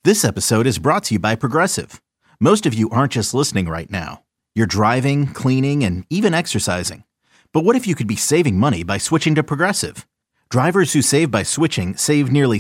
This episode is brought to you by Progressive. Most of you aren't just listening right now. You're driving, cleaning, and even exercising. But what if you could be saving money by switching to Progressive? Drivers who save by switching save nearly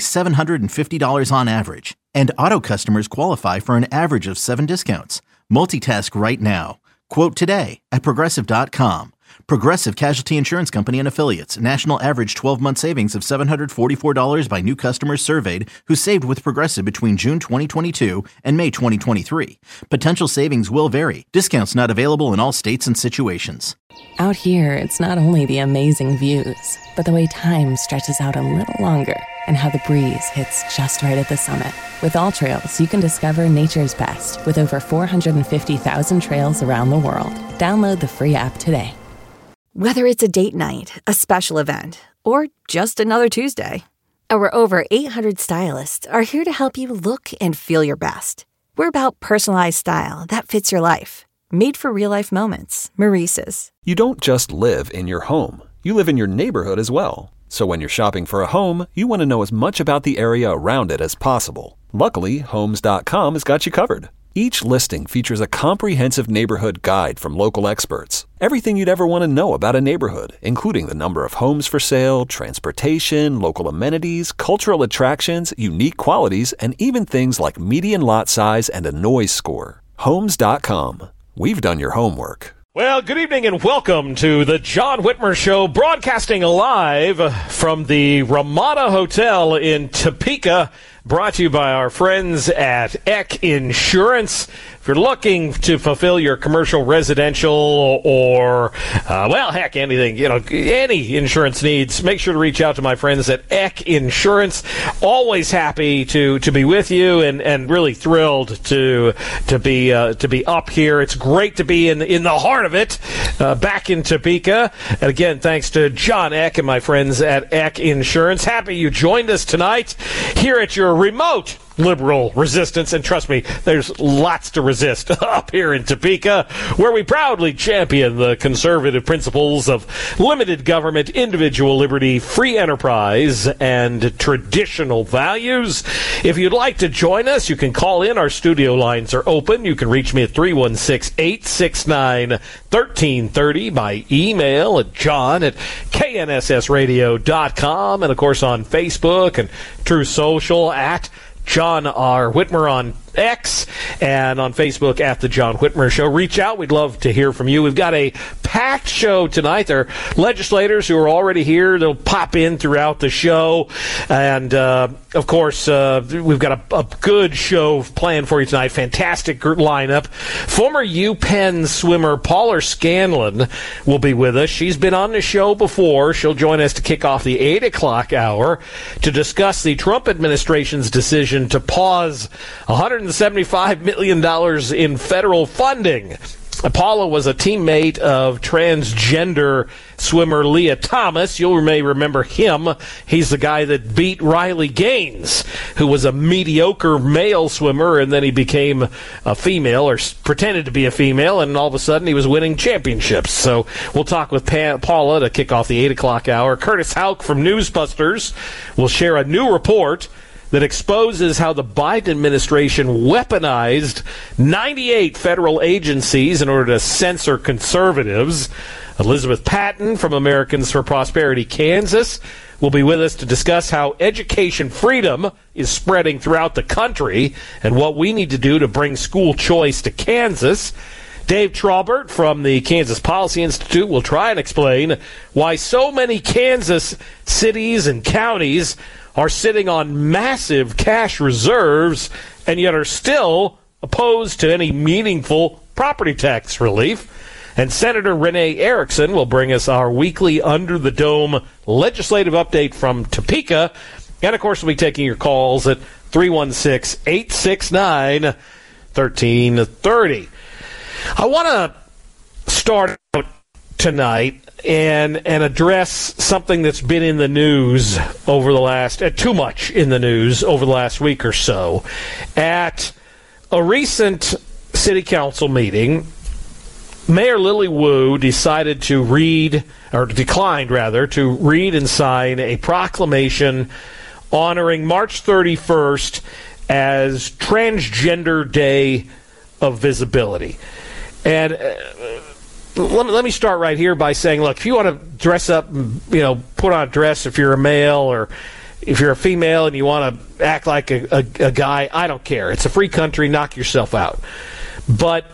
$750 on average. And auto customers qualify for an average of 7 discounts. Multitask right now. Quote today at Progressive.com. Progressive Casualty Insurance Company and Affiliates. National average 12-month savings of $744 by new customers surveyed who saved with Progressive between June 2022 and May 2023. Potential savings will vary. Discounts not available in all states and situations. Out here, it's not only the amazing views, but the way time stretches out a little longer and how the breeze hits just right at the summit. With All Trails, you can discover nature's best with over 450,000 trails around the world. Download the free app today. Whether it's a date night, a special event, or just another Tuesday, our over 800 stylists are here to help you look and feel your best. We're about personalized style that fits your life. Made for real-life moments. Maurice's. You don't just live in your home. You live in your neighborhood as well. So when you're shopping for a home, you want to know as much about the area around it as possible. Luckily, Homes.com has got you covered. Each listing features a comprehensive neighborhood guide from local experts. Everything you'd ever want to know about a neighborhood, including the number of homes for sale, transportation, local amenities, cultural attractions, unique qualities, and even things like median lot size and a noise score. Homes.com. We've done your homework. Well, good evening and welcome to the John Whitmer Show, broadcasting live from the Ramada Hotel in Topeka, brought to you by our friends at Eck Insurance. If you're looking to fulfill your commercial, residential, or, heck, anything, any insurance needs, make sure to reach out to my friends at Eck Insurance. Always happy to be with you and really thrilled to be up here. It's great to be in the heart of it, back in Topeka. And again, thanks to John Eck and my friends at Eck Insurance. Happy you joined us tonight here at your remote liberal resistance, and trust me, there's lots to resist up here in Topeka, where we proudly champion the conservative principles of limited government, individual liberty, free enterprise, and traditional values. If you'd like to join us, you can call in. Our studio lines are open. You can reach me at 316-869-1330 by email at john@knssradio.com, and of course on Facebook and True Social at John R. Whitmer on X, and on Facebook at The John Whitmer Show. Reach out. We'd love to hear from you. We've got a packed show tonight. There are legislators who are already here. They'll pop in throughout the show. And, of course, we've got a good show planned for you tonight. Fantastic lineup. Former UPenn swimmer Paula Scanlon will be with us. She's been on the show before. She'll join us to kick off the 8 o'clock hour to discuss the Trump administration's decision to pause $175 million in federal funding. Paula was a teammate of transgender swimmer Leah Thomas. You may remember him. He's the guy that beat Riley Gaines, who was a mediocre male swimmer, and then he became a female, or pretended to be a female, and all of a sudden he was winning championships. So we'll talk with Paula to kick off the 8 o'clock hour. Curtis Houck from Newsbusters will share a new report that exposes how the Biden administration weaponized 98 federal agencies in order to censor conservatives. Elizabeth Patton from Americans for Prosperity Kansas will be with us to discuss how education freedom is spreading throughout the country and what we need to do to bring school choice to Kansas. Dave Traubert from the Kansas Policy Institute will try and explain why so many Kansas cities and counties are sitting on massive cash reserves and yet are still opposed to any meaningful property tax relief. And Senator Renee Erickson will bring us our weekly Under the Dome legislative update from Topeka. And, of course, we'll be taking your calls at 316-869-1330. I want to start out tonight and address something that's been in the news over the last, too much in the news over the last week or so. At a recent city council meeting, Mayor Lily Wu declined to read and sign a proclamation honoring March 31st as Transgender Day of Visibility. And let me start right here by saying, look, if you want to dress up, put on a dress if you're a male, or if you're a female and you want to act like a guy, I don't care. It's a free country. Knock yourself out. But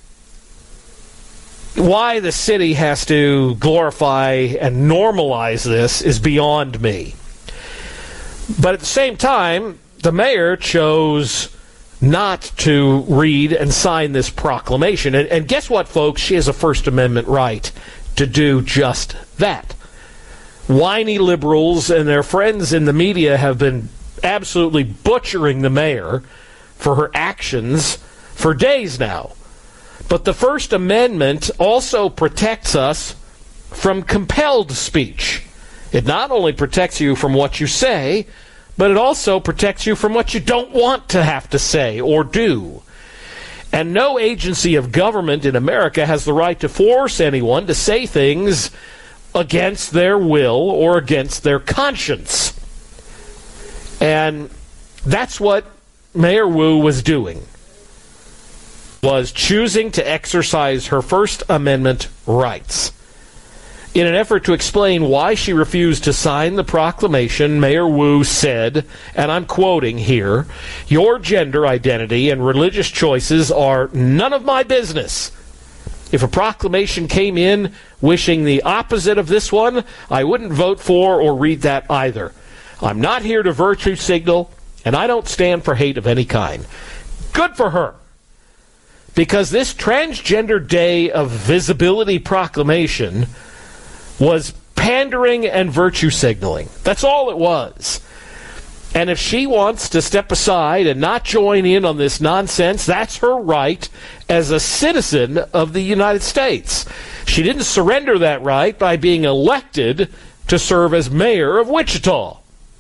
why the city has to glorify and normalize this is beyond me. But at the same time, the mayor chose not to read and sign this proclamation. And guess what, folks? She has a First Amendment right to do just that. Whiny liberals and their friends in the media have been absolutely butchering the mayor for her actions for days now. But the First Amendment also protects us from compelled speech. It not only protects you from what you say, but it also protects you from what you don't want to have to say or do. And no agency of government in America has the right to force anyone to say things against their will or against their conscience. And that's what Mayor Wu was doing, was choosing to exercise her First Amendment rights. In an effort to explain why she refused to sign the proclamation, Mayor Wu said, and I'm quoting here, "Your gender identity and religious choices are none of my business. If a proclamation came in wishing the opposite of this one, I wouldn't vote for or read that either. I'm not here to virtue signal, and I don't stand for hate of any kind." Good for her. Because this Transgender Day of Visibility proclamation was pandering and virtue signaling. That's all it was. And if she wants to step aside and not join in on this nonsense, that's her right as a citizen of the United States. She didn't surrender that right by being elected to serve as mayor of Wichita.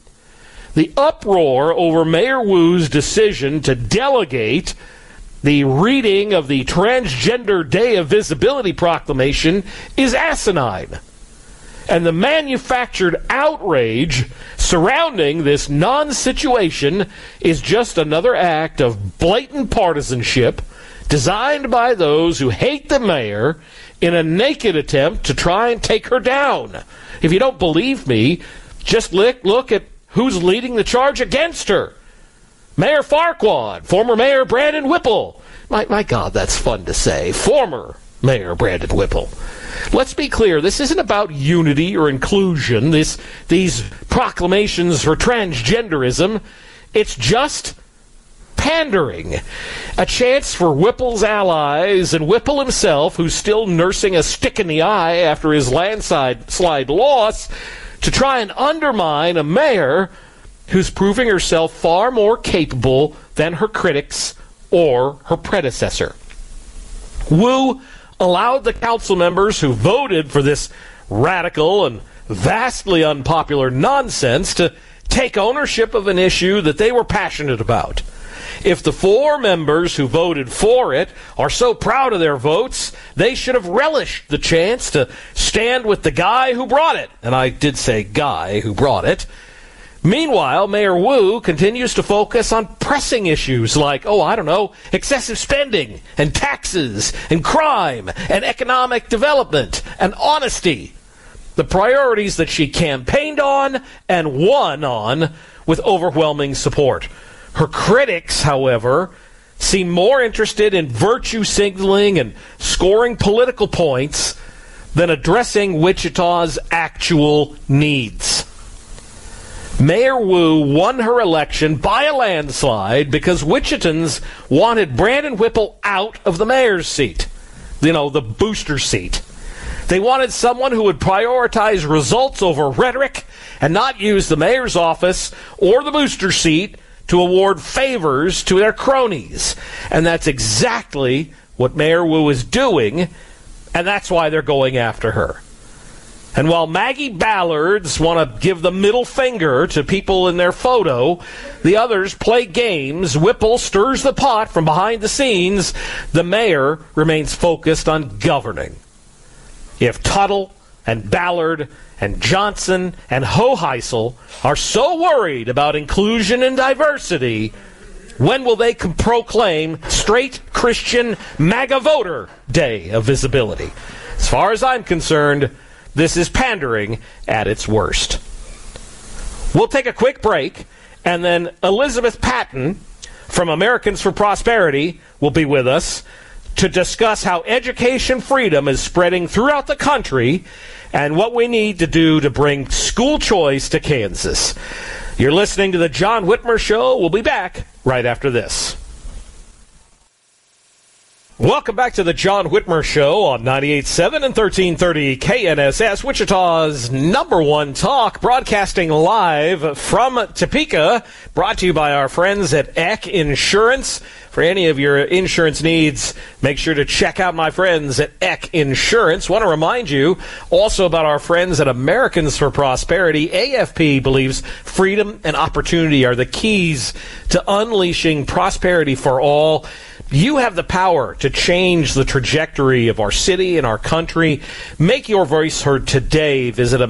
The uproar over Mayor Wu's decision to delegate the reading of the Transgender Day of Visibility proclamation is asinine. And the manufactured outrage surrounding this non-situation is just another act of blatant partisanship designed by those who hate the mayor in a naked attempt to try and take her down. If you don't believe me, just look at who's leading the charge against her. Mayor Farquaad, former Mayor Brandon Whipple. My God, that's fun to say. Former Mayor Brandon Whipple. Let's be clear, this isn't about unity or inclusion, these proclamations for transgenderism. It's just pandering. A chance for Whipple's allies and Whipple himself, who's still nursing a stick in the eye after his landslide loss, to try and undermine a mayor who's proving herself far more capable than her critics or her predecessor. Wu allowed the council members who voted for this radical and vastly unpopular nonsense to take ownership of an issue that they were passionate about. If the 4 members who voted for it are so proud of their votes, they should have relished the chance to stand with the guy who brought it. And I did say guy who brought it. Meanwhile, Mayor Wu continues to focus on pressing issues like, excessive spending and taxes and crime and economic development and honesty. The priorities that she campaigned on and won on with overwhelming support. Her critics, however, seem more interested in virtue signaling and scoring political points than addressing Wichita's actual needs. Mayor Wu won her election by a landslide because Wichitans wanted Brandon Whipple out of the mayor's seat. The booster seat. They wanted someone who would prioritize results over rhetoric and not use the mayor's office or the booster seat to award favors to their cronies. And that's exactly what Mayor Wu is doing, and that's why they're going after her. And while Maggie Ballards want to give the middle finger to people in their photo, the others play games, Whipple stirs the pot from behind the scenes, the mayor remains focused on governing. If Tuttle and Ballard and Johnson and Hoheisel are so worried about inclusion and diversity, When will they proclaim straight Christian MAGA voter day of visibility? As far as I'm concerned, this is pandering at its worst. We'll take a quick break, and then Elizabeth Patton from Americans for Prosperity will be with us to discuss how education freedom is spreading throughout the country and what we need to do to bring school choice to Kansas. You're listening to The John Whitmer Show. We'll be back right after this. Welcome back to The John Whitmer Show on 98.7 and 1330 KNSS, Wichita's #1 talk, broadcasting live from Topeka, brought to you by our friends at Eck Insurance. For any of your insurance needs, make sure to check out my friends at Eck Insurance. Want to remind you also about our friends at Americans for Prosperity. AFP believes freedom and opportunity are the keys to unleashing prosperity for all. You have the power to change the trajectory of our city and our country. Make your voice heard today. Visit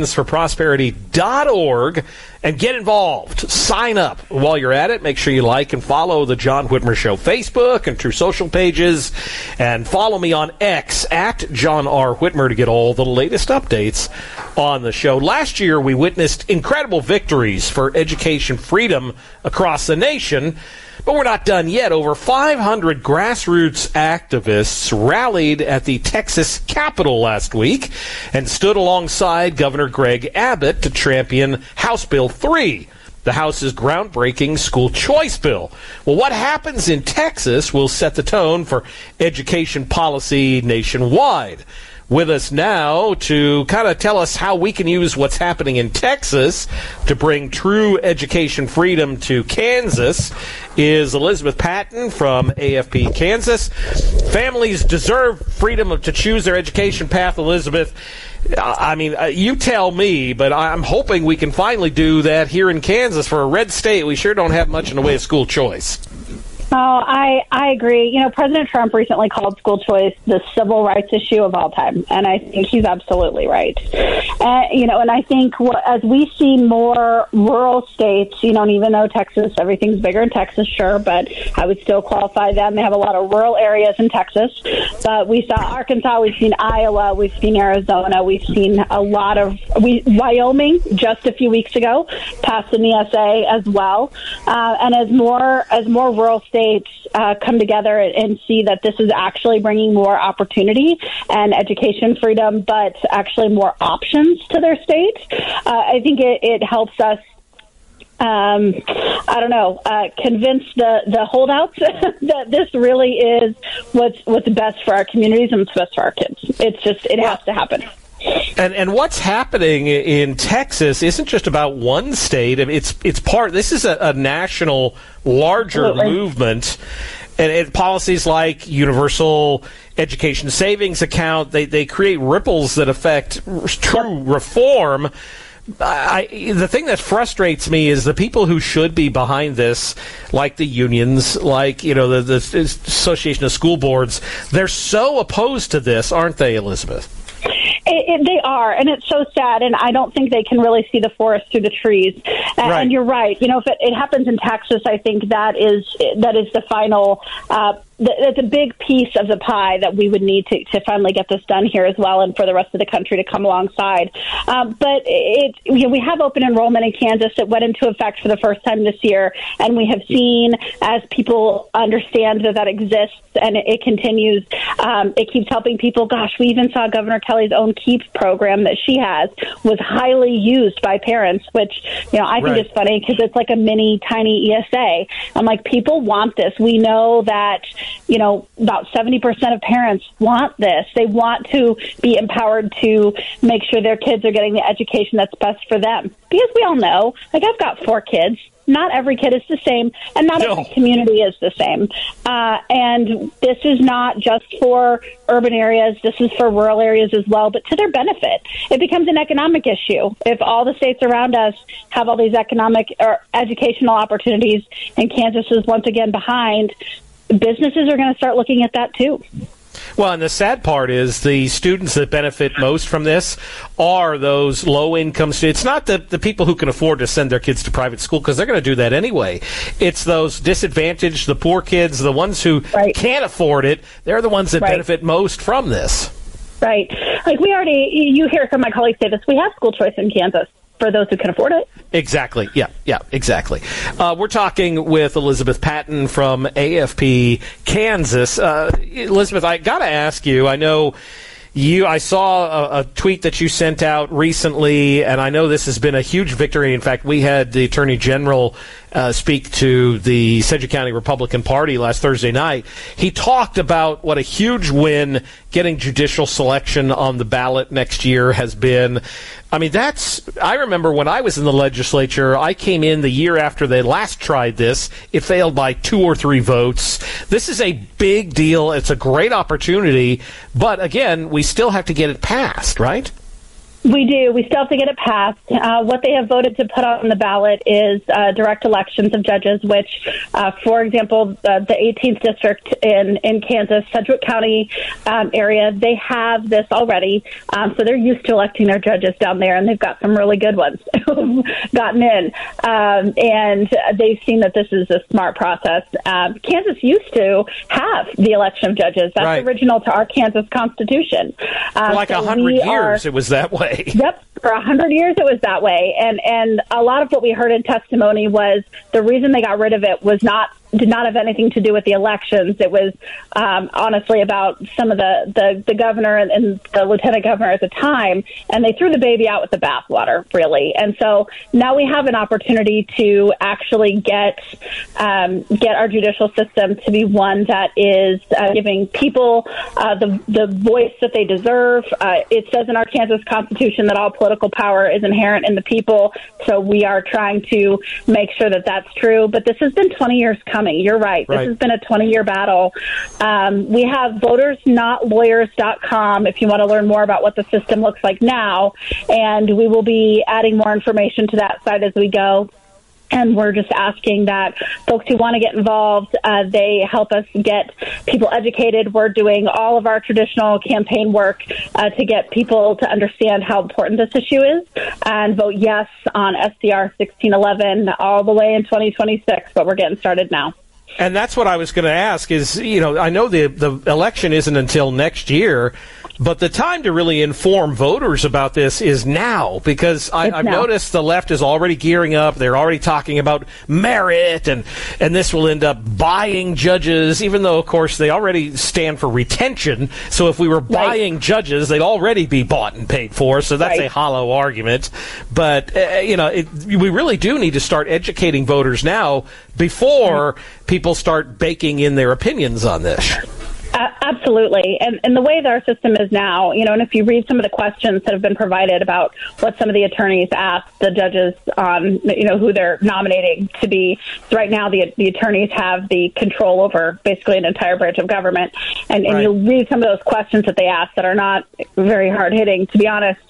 AmericansForProsperity.org and get involved. Sign up. While you're at it, make sure you like and follow the John Whitmer Show Facebook and True Social pages. And follow me on X at John R. Whitmer to get all the latest updates on the show. Last year, we witnessed incredible victories for education freedom across the nation. But we're not done yet. Over 500 grassroots activists rallied at the Texas Capitol last week and stood alongside Governor Greg Abbott to champion House Bill 3, the House's groundbreaking school choice bill. Well, what happens in Texas will set the tone for education policy nationwide. With us now to kind of tell us how we can use what's happening in Texas to bring true education freedom to Kansas is Elizabeth Patton from AFP Kansas. Families deserve freedom to choose their education path, Elizabeth. I mean, you tell me, but I'm hoping we can finally do that here in Kansas. For a red state, we sure don't have much in the way of school choice. Oh, I agree. You know, President Trump recently called school choice the civil rights issue of all time, and I think he's absolutely right. And I think as we see more rural states, and even though Texas, everything's bigger in Texas, sure, but I would still qualify them. They have a lot of rural areas in Texas. But we saw Arkansas, we've seen Iowa, we've seen Arizona, we've seen a lot of Wyoming just a few weeks ago passed an ESA as well. And as more rural states come together and see that this is actually bringing more opportunity and education freedom, but actually more options to their state, I think it helps us convince the holdouts that this really is what's best for our communities and what's best for our kids. It has to happen. And what's happening in Texas isn't just about one state. This is a national, larger movement. And policies like universal education savings account, they create ripples that affect true reform. The thing that frustrates me is the people who should be behind this, like the unions, like the Association of School Boards, they're so opposed to this, aren't they, Elizabeth? They are, and it's so sad, and I don't think they can really see the forest through the trees. Right. And you're right. If it happens in Texas, I think that is the final. It's a big piece of the pie that we would need to finally get this done here as well, and for the rest of the country to come alongside. But we have open enrollment in Kansas. It went into effect for the first time this year, and we have seen as people understand that exists and it continues. It keeps helping people. Gosh, we even saw Governor Kelly's own KEEP program that she has was highly used by parents, which I think is funny because it's like a mini tiny ESA. I'm like, people want this. We know that. About 70% of parents want this. They want to be empowered to make sure their kids are getting the education that's best for them. Because we all know, I've got 4 kids. Not every kid is the same, and not every community is the same. And this is not just for urban areas. This is for rural areas as well, but to their benefit. It becomes an economic issue. If all the states around us have all these economic or educational opportunities, and Kansas is once again behind, businesses are going to start looking at that too. Well, and the sad part is the students that benefit most from this are those low-income students. It's not the people who can afford to send their kids to private school, because they're going to do that anyway. It's those disadvantaged, the poor kids, the ones who can't afford it. They're the ones that benefit most from this. Right. Like you hear some of my colleagues say this, we have school choice in Kansas for those who can afford it. Exactly. Yeah, exactly. We're talking with Elizabeth Patton from AFP Kansas. Elizabeth, I got to ask you, I saw a tweet that you sent out recently, and I know this has been a huge victory. In fact, we had the Attorney General speak to the Sedgwick County Republican Party last Thursday night. He talked about what a huge win getting judicial selection on the ballot next year has been. I mean, I remember when I was in the legislature, I came in the year after they last tried this. It failed by 2 or 3 votes. This is a big deal. It's a great opportunity. But again, we still have to get it passed, right? We do. We still have to get it passed. What they have voted to put on the ballot is direct elections of judges, which, for example, the 18th district in Kansas, Sedgwick County area, they have this already. So they're used to electing their judges down there, and they've got some really good ones who've gotten in. And they've seen that this is a smart process. Kansas used to have the election of judges. That's original to our Kansas Constitution. For like 100 years, it was that way. Yep. For 100 years, it was that way. And a lot of what we heard in testimony was the reason they got rid of it did not have anything to do with the elections. It was honestly about some of the governor and the lieutenant governor at the time, and they threw the baby out with the bathwater, really. And so now we have an opportunity to actually get our judicial system to be one that is giving people the voice that they deserve. It says in our Kansas Constitution that all political power is inherent in the people, so we are trying to make sure that that's true. But this has been 20 years coming. You're right. This has been a 20-year battle. We have votersnotlawyers.com if you want to learn more about what the system looks like now, and we will be adding more information to that site as we go. And we're just asking that folks who want to get involved, they help us get people educated. We're doing all of our traditional campaign work to get people to understand how important this issue is and vote yes on SDR 1611 all the way in 2026. But we're getting started now. And that's what I was going to ask is, I know the election isn't until next year, but the time to really inform voters about this is now, because I've noticed the left is already gearing up. They're already talking about merit, and this will end up buying judges, even though, of course, they already stand for retention. So if we were buying judges, they'd already be bought and paid for. So that's a hollow argument. But, we really do need to start educating voters now before people start baking in their opinions on this. Absolutely. And the way that our system is now, and if you read some of the questions that have been provided about what some of the attorneys asked the judges on, who they're nominating to be. So right now, the attorneys have the control over basically an entire branch of government. And you read some of those questions that they ask that are not very hard hitting, to be honest.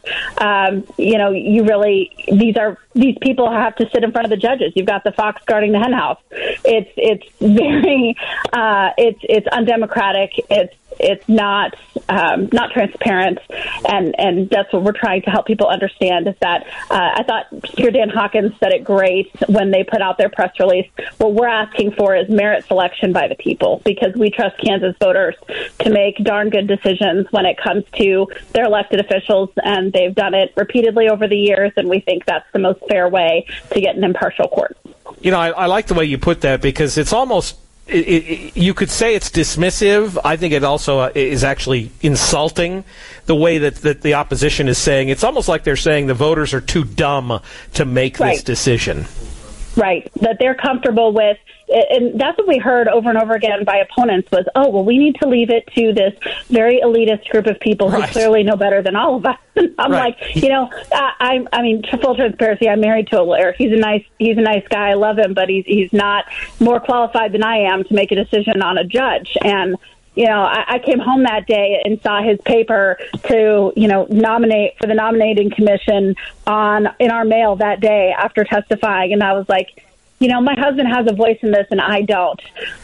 These people have to sit in front of the judges. You've got the fox guarding the hen house. It's very, it's undemocratic. It's not transparent, and that's what we're trying to help people understand. Is that I thought Speaker Dan Hawkins said it great when they put out their press release. What we're asking for is merit selection by the people, because we trust Kansas voters to make darn good decisions when it comes to their elected officials, and they've done it repeatedly over the years, and we think that's the most fair way to get an impartial court. I like the way you put that, because it's almost. You could say it's dismissive. I think it also is actually insulting, the way that the opposition is saying. It's almost like they're saying the voters are too dumb to make this decision. Right, that they're comfortable with, and that's what we heard over and over again by opponents was, we need to leave it to this very elitist group of people who clearly know better than all of us. I'm like, I mean, full transparency, I'm married to a lawyer. He's a nice guy. I love him, but he's not more qualified than I am to make a decision on a judge. And I came home that day and saw his paper to, nominate for the nominating commission in our mail that day after testifying. And I was like, my husband has a voice in this and I don't.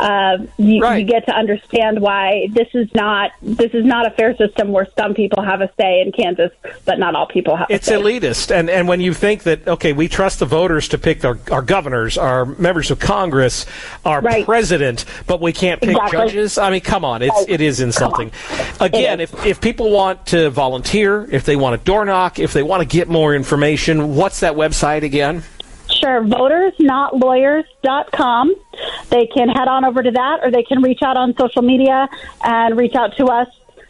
You get to understand why this is not a fair system where some people have a say in Kansas, but not all people have a say. It's elitist. And when you think that, okay, we trust the voters to pick our governors, our members of Congress, our president, but we can't pick judges? I mean, come on. It is insulting. Again, if people want to volunteer, if they want to door knock, if they want to get more information, what's that website again? Sure, votersnotlawyers.com. They can head on over to that, or they can reach out on social media and reach out to us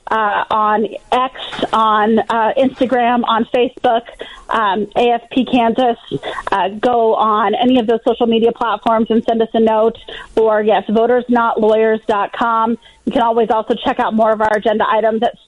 on X, on Instagram, on Facebook, AFP Kansas. Go on any of those social media platforms and send us a note. Or, yes, votersnotlawyers.com. You can always also check out more of our agenda items at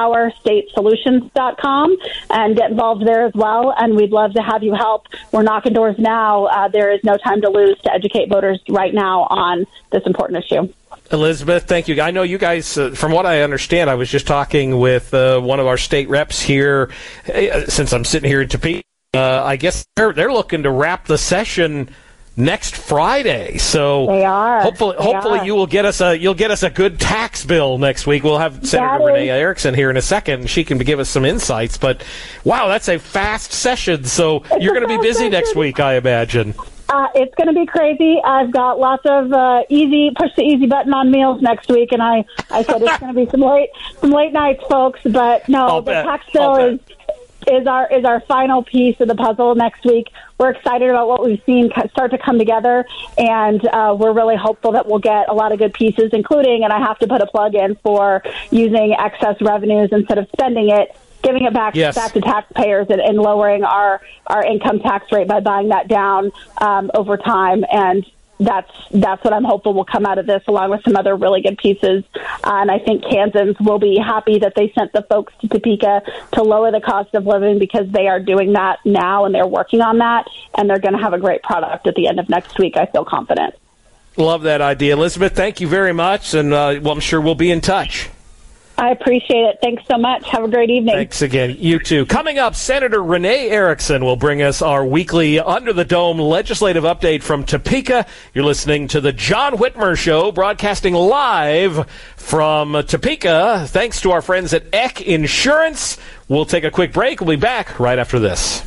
sunflowerstatesolutions.com and get involved there as well. And we'd love to have you help. We're knocking doors now. There is no time to lose to educate voters right now on this important issue. Elizabeth, thank you. I know you guys, from what I understand, I was just talking with one of our state reps here, since I'm sitting here in Topeka. I guess they're looking to wrap the session next Friday. So they are. Hopefully you'll get us a good tax bill next week. We'll have Senator Renee Erickson here in a second. She can give us some insights. But wow, that's a fast session. So you're going to be busy next week, I imagine. It's going to be crazy. I've got lots of push the easy button on meals next week, and I said it's going to be some late nights, folks. But no, the tax bill is our final piece of the puzzle next week. We're excited about what we've seen start to come together, and we're really hopeful that we'll get a lot of good pieces, including, and I have to put a plug in for using excess revenues instead of spending it, giving it back to taxpayers and lowering our income tax rate by buying that down over time. And that's what I'm hopeful will come out of this, along with some other really good pieces. And I think Kansans will be happy that they sent the folks to Topeka to lower the cost of living, because they are doing that now and they're working on that, and they're going to have a great product at the end of next week. I feel confident. Love that idea. Elizabeth, thank you very much. And I'm sure we'll be in touch. I appreciate it. Thanks so much. Have a great evening. Thanks again. You too. Coming up, Senator Renee Erickson will bring us our weekly Under the Dome legislative update from Topeka. You're listening to The John Whitmer Show, broadcasting live from Topeka. Thanks to our friends at Eck Insurance. We'll take a quick break. We'll be back right after this.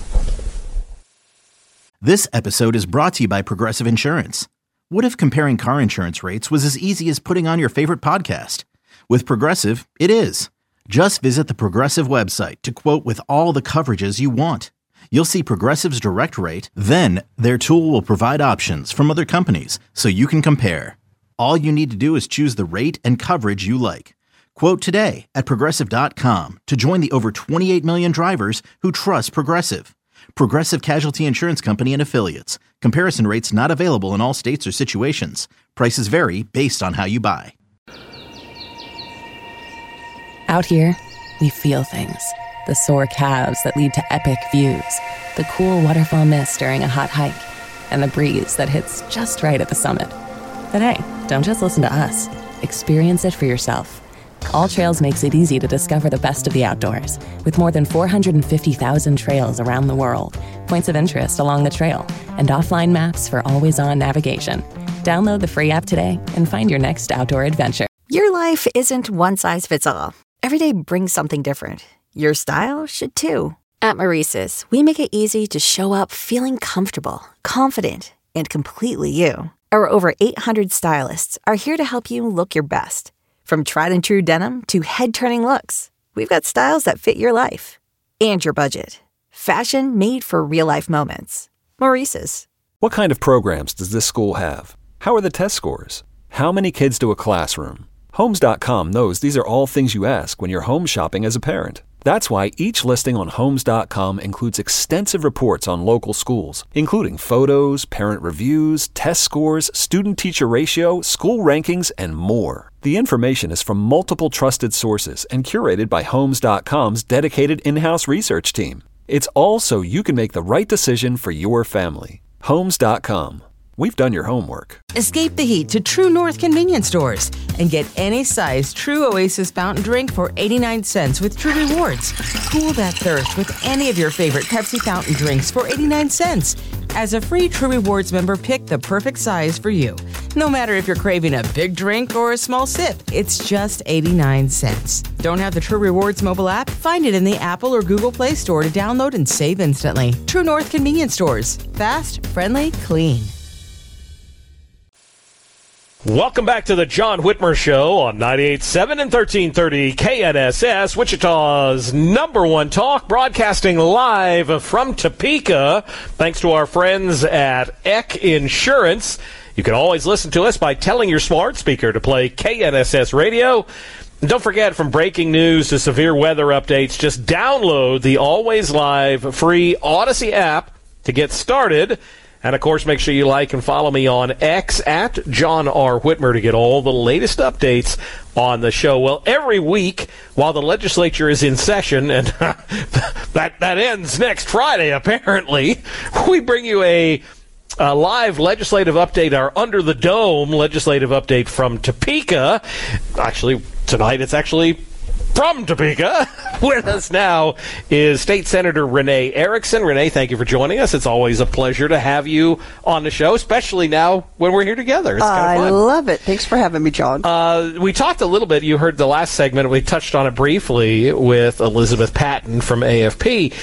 This episode is brought to you by Progressive Insurance. What if comparing car insurance rates was as easy as putting on your favorite podcast? With Progressive, it is. Just visit the Progressive website to quote with all the coverages you want. You'll see Progressive's direct rate, then their tool will provide options from other companies so you can compare. All you need to do is choose the rate and coverage you like. Quote today at Progressive.com to join the over 28 million drivers who trust Progressive. Progressive Casualty Insurance Company and Affiliates. Comparison rates not available in all states or situations. Prices vary based on how you buy. Out here, we feel things. The sore calves that lead to epic views, the cool waterfall mist during a hot hike, and the breeze that hits just right at the summit. But hey, don't just listen to us. Experience it for yourself. All Trails makes it easy to discover the best of the outdoors, with more than 450,000 trails around the world, points of interest along the trail, and offline maps for always-on navigation. Download the free app today and find your next outdoor adventure. Your life isn't one size fits all. Every day brings something different. Your style should too. At Maurice's, we make it easy to show up feeling comfortable, confident, and completely you. Our over 800 stylists are here to help you look your best. From tried and true denim to head-turning looks, we've got styles that fit your life and your budget. Fashion made for real-life moments. Maurice's. What kind of programs does this school have? How are the test scores? How many kids to a classroom? Homes.com knows these are all things you ask when you're home shopping as a parent. That's why each listing on Homes.com includes extensive reports on local schools, including photos, parent reviews, test scores, student-teacher ratio, school rankings, and more. The information is from multiple trusted sources and curated by Homes.com's dedicated in-house research team. It's all so you can make the right decision for your family. Homes.com. We've done your homework. Escape the heat to True North convenience stores and get any size True Oasis fountain drink for 89 cents with True Rewards. Cool that thirst with any of your favorite Pepsi fountain drinks for 89 cents. As a free True Rewards member, pick the perfect size for you. No matter if you're craving a big drink or a small sip, it's just 89 cents. Don't have the True Rewards mobile app? Find it in the Apple or Google Play Store to download and save instantly. True North Convenience Stores. Fast, friendly, clean. Welcome back to the John Whitmer Show on 98.7 and 1330 KNSS, Wichita's #1 talk, broadcasting live from Topeka. Thanks to our friends at Eck Insurance. You can always listen to us by telling your smart speaker to play KNSS radio. And don't forget, from breaking news to severe weather updates, just download the Always Live free Odyssey app to get started. And, of course, make sure you like and follow me on X at John R. Whitmer to get all the latest updates on the show. Well, every week while the legislature is in session, and that ends next Friday, apparently, we bring you a live legislative update, our Under the Dome legislative update from Topeka. Actually, tonight it's actually from Topeka. With us now is State Senator Renee Erickson. Renee, thank you for joining us. It's always a pleasure to have you on the show, especially now when we're here together. It's kind of fun. I love it. Thanks for having me, John. We talked a little bit. You heard the last segment. We touched on it briefly with Elizabeth Patton from AFP.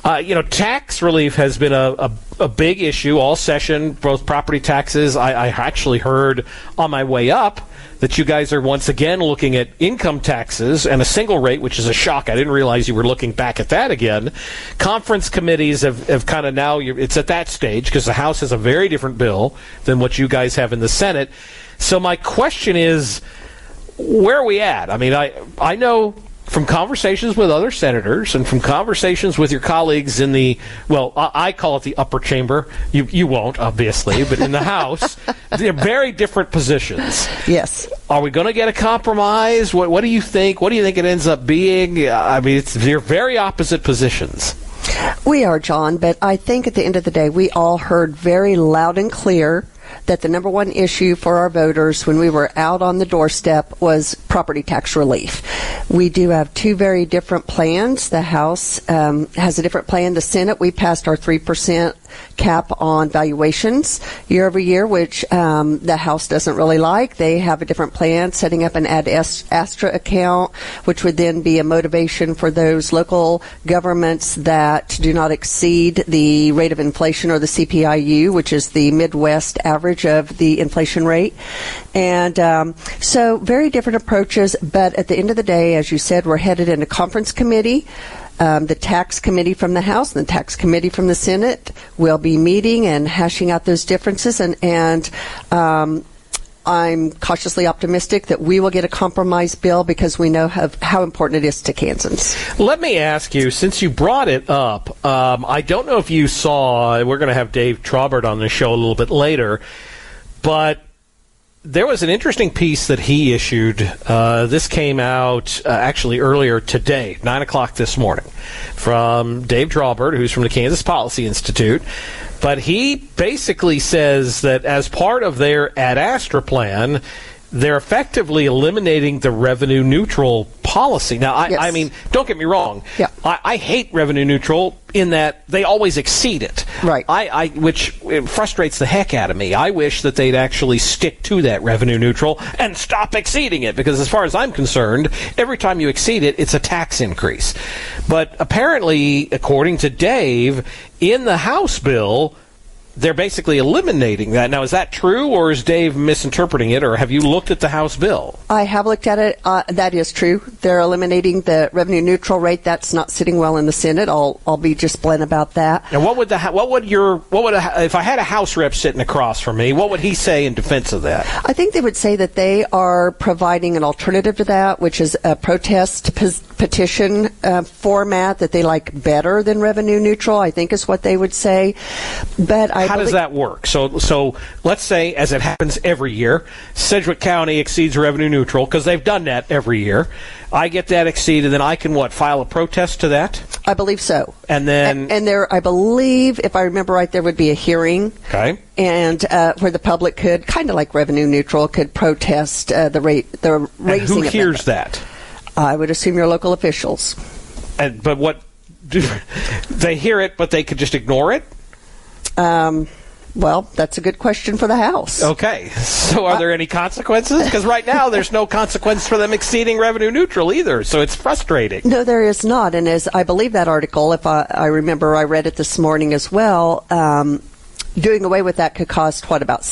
Tax relief has been a big issue all session, both property taxes. I actually heard on my way up that you guys are once again looking at income taxes and a single rate, which is a shock. I didn't realize you were looking back at that again. Conference committees have kind of now, it's at that stage because the House has a very different bill than what you guys have in the Senate. So my question is, where are we at? I mean, I know from conversations with other senators and from conversations with your colleagues in the, well, I call it the upper chamber. You won't, obviously, but in the House, they're very different positions. Yes. Are we going to get a compromise? What do you think? What do you think it ends up being? I mean, they're very opposite positions. We are, John, but I think at the end of the day, we all heard very loud and clear that the number one issue for our voters when we were out on the doorstep was property tax relief. We do have two very different plans. The House has a different plan. The Senate, we passed our 3% cap on valuations year over year, which the House doesn't really like. They have a different plan, setting up an Ad Astra account, which would then be a motivation for those local governments that do not exceed the rate of inflation, or the CPIU, which is the Midwest average of the inflation rate. And so very different approaches, but at the end of the day, as you said, we're headed into conference committee. The tax committee from the House and the tax committee from the Senate will be meeting and hashing out those differences. And I'm cautiously optimistic that we will get a compromise bill because we know how important it is to Kansans. Let me ask you, since you brought it up, I don't know if you saw, we're going to have Dave Traubert on the show a little bit later, but there was an interesting piece that he issued. This came out actually earlier today, 9 o'clock this morning, from Dave Traubert, who's from the Kansas Policy Institute. But he basically says that as part of their Ad Astra plan, they're effectively eliminating the revenue neutral policy. Now, Yes. I mean, don't get me wrong. Yeah. I hate revenue neutral in that they always exceed it. Right. Which frustrates the heck out of me. I wish that they'd actually stick to that revenue neutral and stop exceeding it, because as far as I'm concerned, every time you exceed it, it's a tax increase. But apparently, according to Dave, in the House bill, they're basically eliminating that. Now, is that true, or is Dave misinterpreting it, or have you looked at the House bill? I have looked at it. That is true. They're eliminating the revenue neutral rate. That's not sitting well in the Senate. I'll be just blunt about that. And if I had a House rep sitting across from me, what would he say in defense of that? I think they would say that they are providing an alternative to that, which is a protest petition format that they like better than revenue neutral, I think is what they would say. But how does that work? So let's say, as it happens every year, Sedgwick County exceeds revenue neutral, because they've done that every year. I get that exceeded, then I can, file a protest to that? I believe so. And then... And there, I believe, if I remember right, there would be a hearing. Okay. And where the public could, kind of like revenue neutral, could protest the raising of it. Who hears that? I would assume your local officials. But what... They hear it, but they could just ignore it? Well, that's a good question for the House. Okay. So are there any consequences? Because right now there's no consequence for them exceeding revenue neutral either, so it's frustrating. No, there is not. And as I believe that article, if I remember, I read it this morning as well, doing away with that could cost, about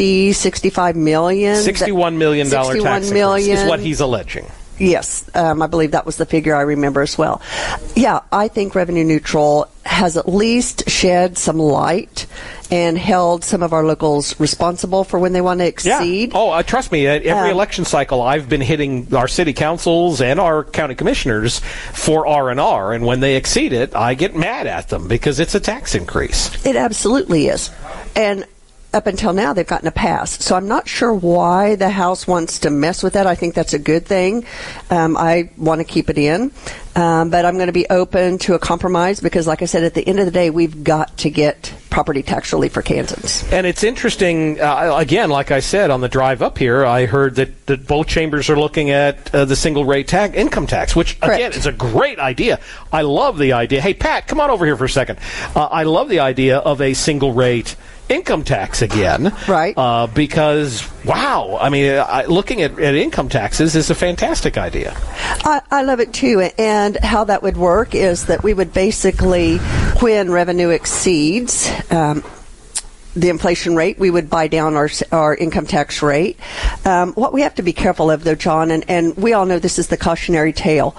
$65 million? $61 million tax increase is what he's alleging. Yes, I believe that was the figure I remember as well. Yeah, I think revenue neutral has at least shed some light and held some of our locals responsible for when they want to exceed. Yeah. Oh, trust me, at every election cycle, I've been hitting our city councils and our county commissioners for R&R, and when they exceed it, I get mad at them because it's a tax increase. It absolutely is. And up until now, they've gotten a pass. So I'm not sure why the House wants to mess with that. I think that's a good thing. I want to keep it in. But I'm going to be open to a compromise because, like I said, at the end of the day, we've got to get property tax relief for Kansans. And it's interesting, again, like I said, on the drive up here, I heard that both chambers are looking at the single rate income tax, which, again, is a great idea. I love the idea. Hey, Pat, come on over here for a second. I love the idea of a single rate income tax again. Right. Because, wow, I mean, looking at income taxes is a fantastic idea. I love it, too. And how that would work is that we would basically, when revenue exceeds the inflation rate, we would buy down our income tax rate. What we have to be careful of, though, John, and we all know this is the cautionary tale,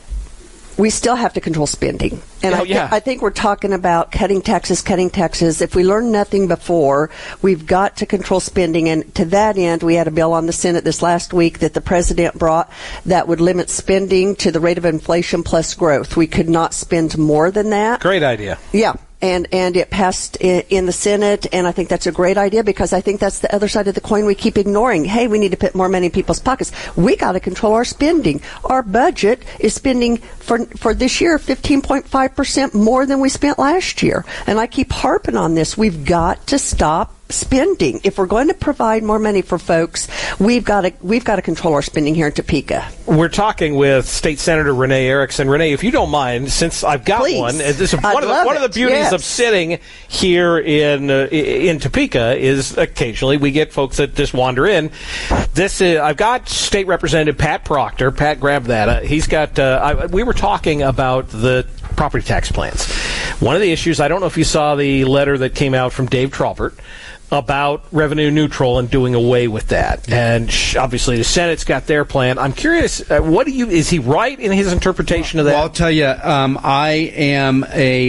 we still have to control spending. And I think we're talking about cutting taxes. If we learned nothing before, we've got to control spending. And to that end, we had a bill on the Senate this last week that the president brought that would limit spending to the rate of inflation plus growth. We could not spend more than that. Great idea. Yeah. And it passed in the Senate, and I think that's a great idea because I think that's the other side of the coin we keep ignoring. Hey, we need to put more money in people's pockets. We got to control our spending. Our budget is spending for this year 15.5% more than we spent last year. And I keep harping on this. We've got to stop spending. If we're going to provide more money for folks, we've got to control our spending here in Topeka. We're talking with State Senator Renee Erickson. Renee, if you don't mind, since I've got one, this is one of the beauties of sitting here in Topeka is occasionally we get folks that just wander in. I've got State Representative Pat Proctor. Pat, grab that. He's got. We were talking about the property tax plans. One of the issues, I don't know if you saw the letter that came out from Dave Traubert about revenue neutral and doing away with that. And obviously the Senate's got their plan. I'm curious, is he right in his interpretation of that? Well, I'll tell you, I am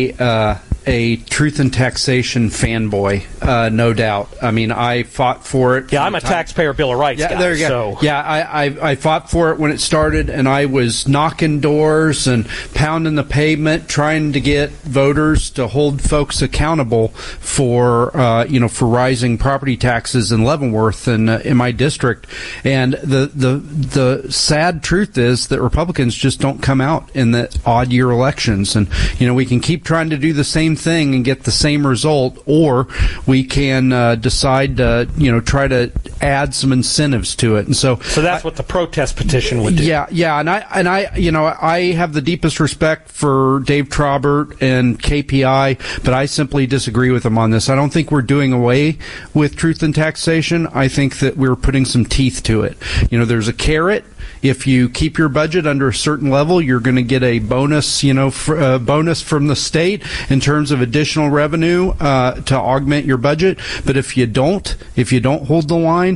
a truth and taxation fanboy, no doubt. I mean, I fought for it. Yeah, I'm a taxpayer Bill of Rights guy. There you go. So. Yeah, I fought for it when it started, and I was knocking doors and pounding the pavement, trying to get voters to hold folks accountable for rising property taxes in Leavenworth and in my district. And the sad truth is that Republicans just don't come out in the odd year elections. And we can keep trying to do the same thing and get the same result, or we can decide to try to add some incentives to it. And so that's what the protest petition would do. Yeah, and I have the deepest respect for Dave Traubert and KPI, but I simply disagree with him on this. I don't think we're doing away with truth and taxation. I think that we're putting some teeth to it. There's a carrot. If you keep your budget under a certain level, you're going to get a bonus, bonus from the state in terms of additional revenue to augment your budget. But if you don't hold the line,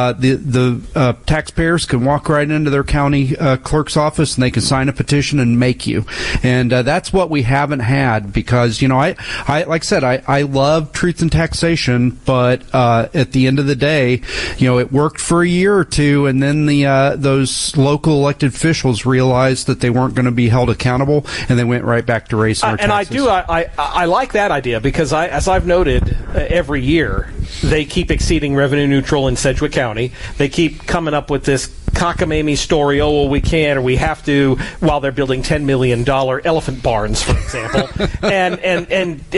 the taxpayers can walk right into their county clerk's office and they can sign a petition and make you. And that's what we haven't had because, I like I said, I love truth and taxation, but at the end of the day, it worked for a year or two, and then those local elected officials realized that they weren't going to be held accountable, and they went right back to raising our taxes. And I like that idea because as I've noted, every year they keep exceeding revenue neutral in Sedgwick County. They keep coming up with this cockamamie story, we can or we have to, while they're building $10 million elephant barns, for example. and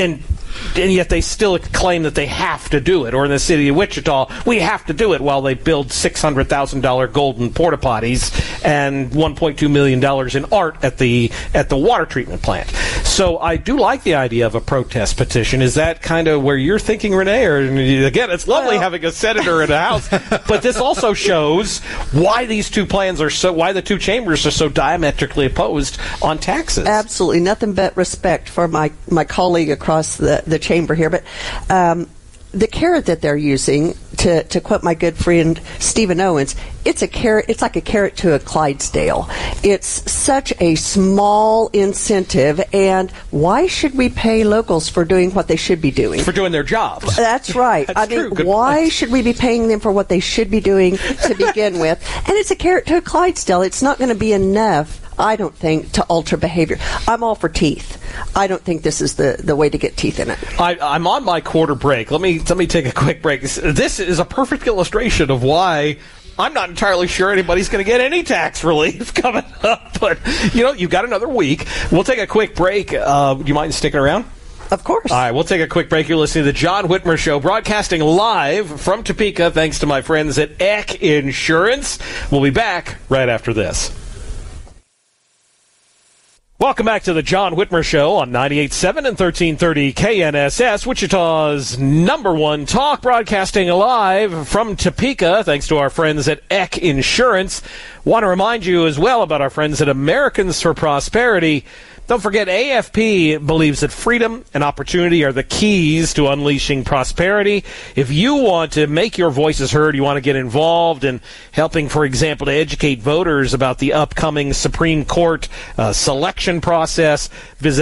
and yet they still claim that they have to do it. Or in the city of Wichita, we have to do it while they build $600,000 golden porta potties and $1.2 million in art at the water treatment plant. So I do like the idea of a protest petition. Is that kind of where you're thinking, Renee? Or again, it's lovely having a senator in the House, but this also shows why these two plans are why the two chambers are so diametrically opposed on taxes. Absolutely, nothing but respect for my colleague across the chamber here, but the carrot that they're using, to quote my good friend Stephen Owens, it's a carrot. It's like a carrot to a Clydesdale. It's such a small incentive, and why should we pay locals for doing what they should be doing? For doing their jobs. That's right. That's true. Mean, why should we be paying them for what they should be doing to begin with? And it's a carrot to a Clydesdale. It's not going to be enough, I don't think, to alter behavior. I'm all for teeth. I don't think this is the way to get teeth in it. I'm on my quarter break. Let me take a quick break. This is a perfect illustration of why I'm not entirely sure anybody's going to get any tax relief coming up. But, you've got another week. We'll take a quick break. Do you mind sticking around? Of course. All right, we'll take a quick break. You're listening to the John Whitmer Show, broadcasting live from Topeka, thanks to my friends at Eck Insurance. We'll be back right after this. Welcome back to the John Whitmer Show on 98.7 and 1330 KNSS, Wichita's #1 talk, broadcasting live from Topeka, thanks to our friends at Eck Insurance. Want to remind you as well about our friends at Americans for Prosperity. Don't forget, AFP believes that freedom and opportunity are the keys to unleashing prosperity. If you want to make your voices heard, you want to get involved in helping, for example, to educate voters about the upcoming Supreme Court selection process, visit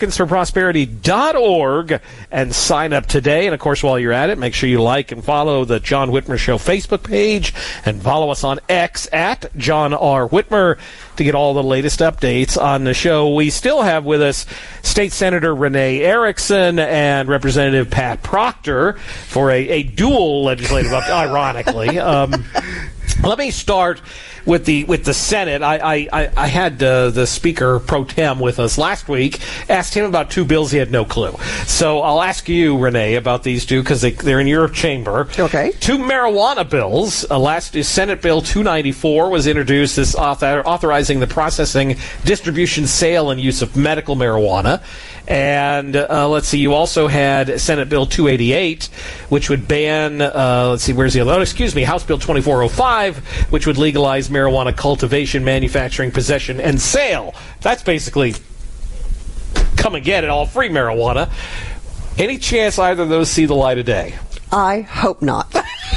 AmericansForProsperity.org and sign up today. And, of course, while you're at it, make sure you like and follow the John Whitmer Show Facebook page and follow us on X at John R. Whitmer to get all the latest updates on the show. We still have with us State Senator Renee Erickson and Representative Pat Proctor for a dual legislative update, ironically. Let me start with the Senate. I had the Speaker pro tem with us last week. Asked him about two bills he had no clue. So I'll ask you, Renee, about these two because they're in your chamber. Okay. Two marijuana bills. Last Senate Bill 294 was introduced as authorizing the processing, distribution, sale, and use of medical marijuana. And let's see, you also had Senate Bill 288, which would ban, let's see, where's the other? Oh, excuse me, House Bill 2405, which would legalize marijuana cultivation, manufacturing, possession, and sale. That's basically come and get it, all free marijuana. Any chance either of those see the light of day? I hope not.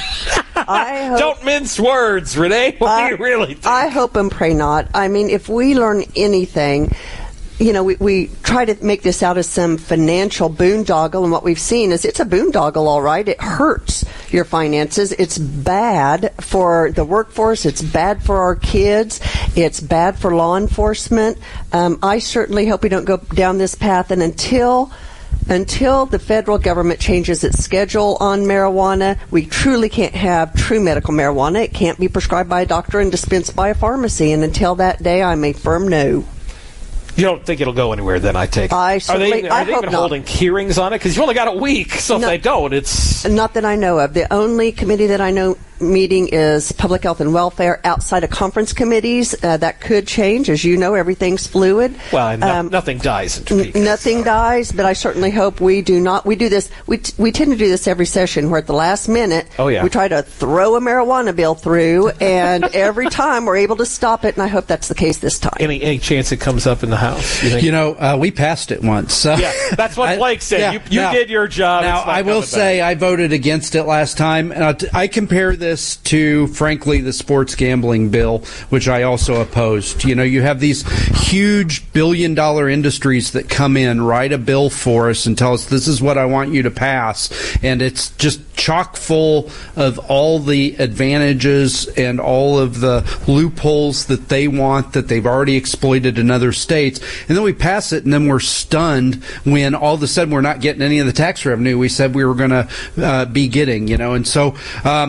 Don't mince words, Renee. What do you really think? I hope and pray not. I mean, if we learn anything, we try to make this out as some financial boondoggle, and what we've seen is it's a boondoggle, all right. It hurts your finances. It's bad for the workforce. It's bad for our kids. It's bad for law enforcement. I certainly hope we don't go down this path, and until the federal government changes its schedule on marijuana, we truly can't have true medical marijuana. It can't be prescribed by a doctor and dispensed by a pharmacy, and until that day, I'm a firm no. You don't think it'll go anywhere, then, I take it. Are they even holding hearings on it? Because you only got a week, so if they don't, it's... Not that I know of. The only committee that I know meeting is Public Health and Welfare outside of conference committees. That could change. As you know, everything's fluid. Well, and nothing dies in Topeka. Nothing dies, but I certainly hope we do not. We do this. We tend to do this every session where at the last minute we try to throw a marijuana bill through, and every time we're able to stop it, and I hope that's the case this time. Any chance it comes up in the House? We passed it once. So. Yeah, that's what Blake said. You did your job. Now, I will say I voted against it last time. And I compare this to, frankly, the sports gambling bill, which I also opposed. You have these huge billion-dollar industries that come in, write a bill for us, and tell us this is what I want you to pass. And it's just chock full of all the advantages and all of the loopholes that they want that they've already exploited in other states. And then we pass it, and then we're stunned when all of a sudden we're not getting any of the tax revenue we said we were going to be getting. And so I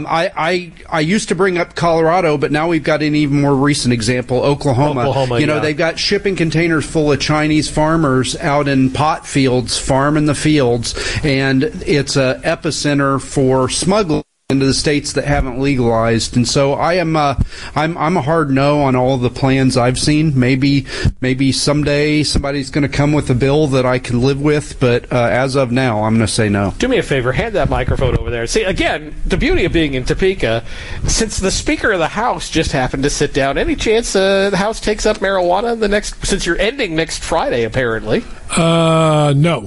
I used to bring up Colorado, but now we've got an even more recent example, Oklahoma. You know, they've got shipping containers full of Chinese farmers out in pot fields, farming the fields, and it's a epicenter for smuggling into the states that haven't legalized. And so I'm a hard no on all of the plans I've seen. Maybe someday somebody's going to come with a bill that I can live with, but as of now, I'm going to say no. Do me a favor, hand that microphone over there. See, again, the beauty of being in Topeka, since the Speaker of the House just happened to sit down, any chance the House takes up marijuana since you're ending next Friday, apparently? No.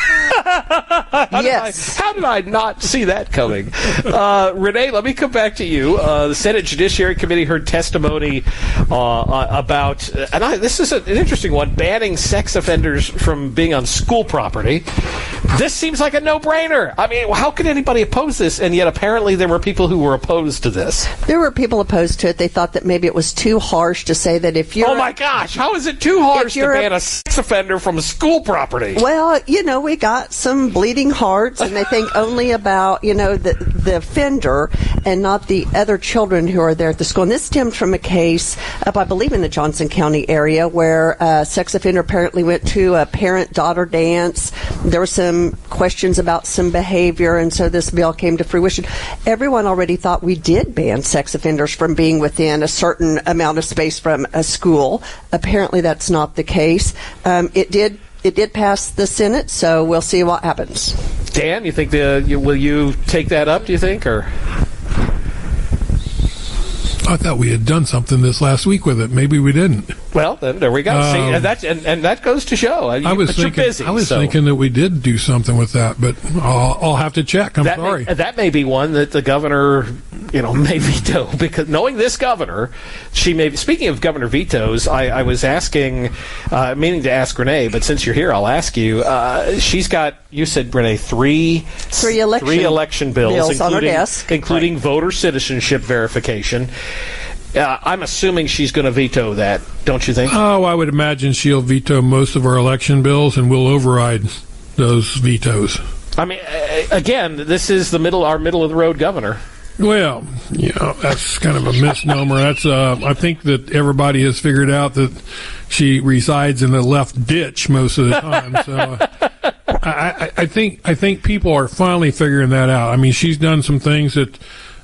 Yes. How did I not see that coming? Renee, let me come back to you. The Senate Judiciary Committee heard testimony about, this is an interesting one, banning sex offenders from being on school property. This seems like a no-brainer. I mean, how could anybody oppose this? And yet apparently there were people who were opposed to this. There were people opposed to it. They thought that maybe it was too harsh to say that if you're... Oh, my gosh. How is it too harsh to ban a sex offender from a school property? Well, we got some bleeding hearts, and they think only about, the offender and not the other children who are there at the school. And this stemmed from a case up, I believe, in the Johnson County area where a sex offender apparently went to a parent-daughter dance. There were some questions about some behavior, and so this bill came to fruition. Everyone already thought we did ban sex offenders from being within a certain amount of space from a school. Apparently that's not the case. It did pass the Senate, so we'll see what happens. Dan, you think will you take that up, do you think, or? I thought we had done something this last week with it. Maybe we didn't. Well, then there we go. See, and that goes to show. You're busy. I was thinking that we did do something with that, but I'll have to check. I'm sorry. That may be one that the governor, may veto, because knowing this governor, she may. Speaking of governor vetoes, I was asking, meaning to ask Renee, but since you're here, I'll ask you. She's got, you said, Renee, three election bills on her desk, including voter citizenship verification. I'm assuming she's going to veto that, don't you think? Oh, I would imagine she'll veto most of our election bills, and we'll override those vetoes. I mean, again, this is our middle-of-the-road governor. Well, that's kind of a misnomer. That's I think that everybody has figured out that she resides in the left ditch most of the time. So I think people are finally figuring that out. I mean, she's done some things that.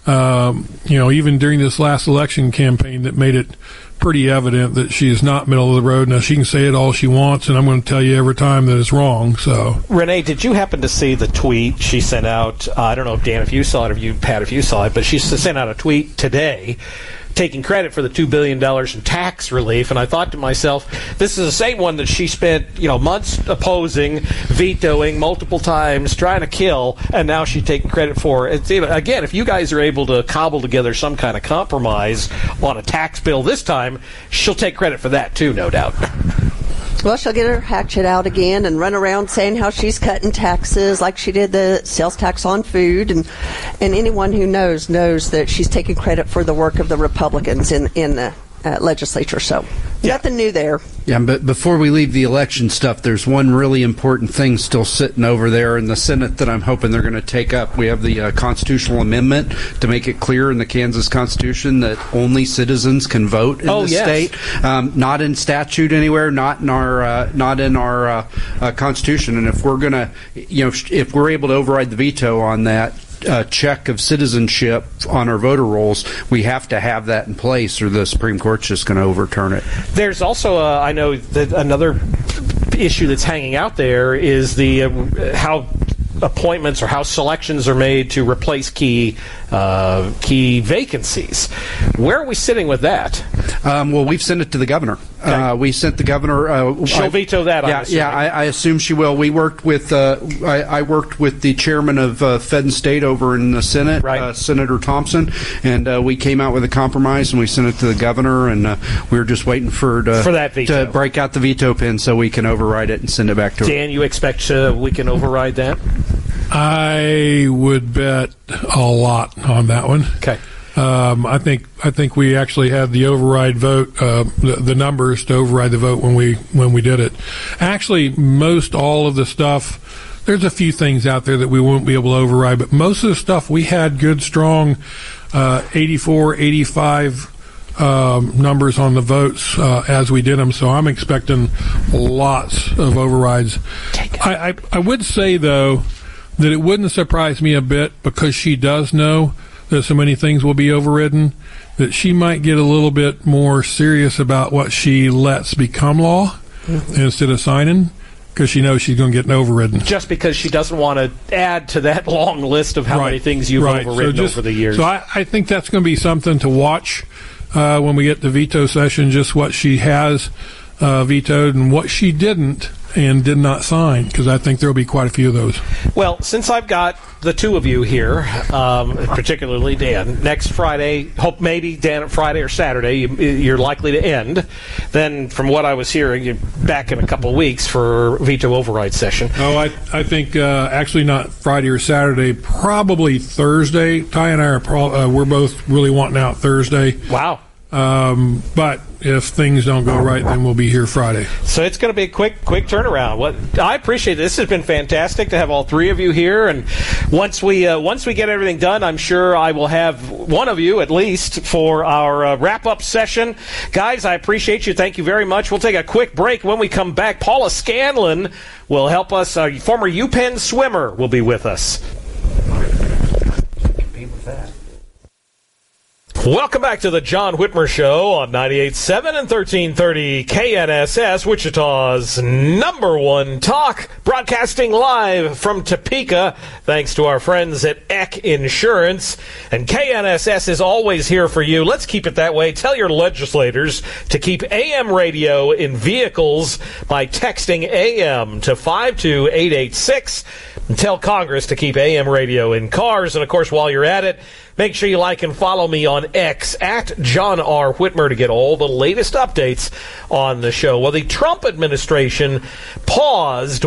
Even during this last election campaign that made it pretty evident that she is not middle of the road. Now, she can say it all she wants, and I'm going to tell you every time that it's wrong. So, Renee, did you happen to see the tweet she sent out? I don't know, Dan, if you saw it, or Pat, if you saw it, but she sent out a tweet today taking credit for the $2 billion in tax relief, and I thought to myself, this is the same one that she spent months opposing, vetoing multiple times, trying to kill, and now she's taking credit for it. Again, if you guys are able to cobble together some kind of compromise on a tax bill this time, she'll take credit for that too, no doubt. Well, she'll get her hatchet out again and run around saying how she's cutting taxes like she did the sales tax on food. And anyone who knows that she's taking credit for the work of the Republicans in the legislature. So nothing new there. Yeah, but before we leave the election stuff, there's one really important thing still sitting over there in the Senate that I'm hoping they're going to take up. We have the constitutional amendment to make it clear in the Kansas Constitution that only citizens can vote in the state. Not in statute anywhere, not in our Constitution. And if we're going to, if we're able to override the veto on that, check of citizenship on our voter rolls, we have to have that in place, or the Supreme Court's just going to overturn it. There's also, I know that another issue that's hanging out there is the how appointments or how selections are made to replace key vacancies. Where are we sitting with that? Well, we've sent it to the governor. Okay. We sent the governor. She'll veto that. I assume she will. We worked with. I worked with the chairman of Fed and State over in the Senate, right. Senator Thompson, and we came out with a compromise and we sent it to the governor. And we were just waiting for that veto to break out the veto pin so we can override it and send it back to her. Dan, you expect we can override that? I would bet a lot on that one. Okay. I think we actually had the override vote, the numbers to override the vote when we did it. Actually, most all of the stuff, there's a few things out there that we won't be able to override, but most of the stuff we had good, strong 84, 85 numbers on the votes as we did them, so I'm expecting lots of overrides. I would say, though, that it wouldn't surprise me a bit, because she does know that so many things will be overridden, that she might get a little bit more serious about what she lets become law instead of signing, because she knows she's going to get overridden. Just because she doesn't want to add to that long list of how many things you've overridden over the years. So I think that's going to be something to watch when we get to veto session, just what she has vetoed and what she didn't and did not sign, because I think there will be quite a few of those. Well, since I've got the two of you here, particularly Dan, next Friday, hope maybe Dan, Friday or Saturday, you're likely to end. Then, from what I was hearing, you're back in a couple of weeks for veto override session. Oh, I think actually not Friday or Saturday, probably Thursday. Ty and I are we're both really wanting out Thursday. Wow. But if things don't go right, then we'll be here Friday. So it's going to be a quick turnaround. I appreciate it. This has been fantastic to have all three of you here. And once we get everything done, I'm sure I will have one of you at least for our wrap-up session. Guys, I appreciate you. Thank you very much. We'll take a quick break. When we come back, Paula Scanlon will help us. Former UPenn swimmer will be with us. Welcome back to the John Whitmer Show on 98.7 and 1330 KNSS, Wichita's #1 talk, broadcasting live from Topeka, thanks to our friends at Eck Insurance. And KNSS is always here for you. Let's keep it that way. Tell your legislators to keep AM radio in vehicles by texting AM to 52886. And tell Congress to keep AM radio in cars. And, of course, while you're at it, make sure you like and follow me on X at John R. Whitmer to get all the latest updates on the show. Well, the Trump administration paused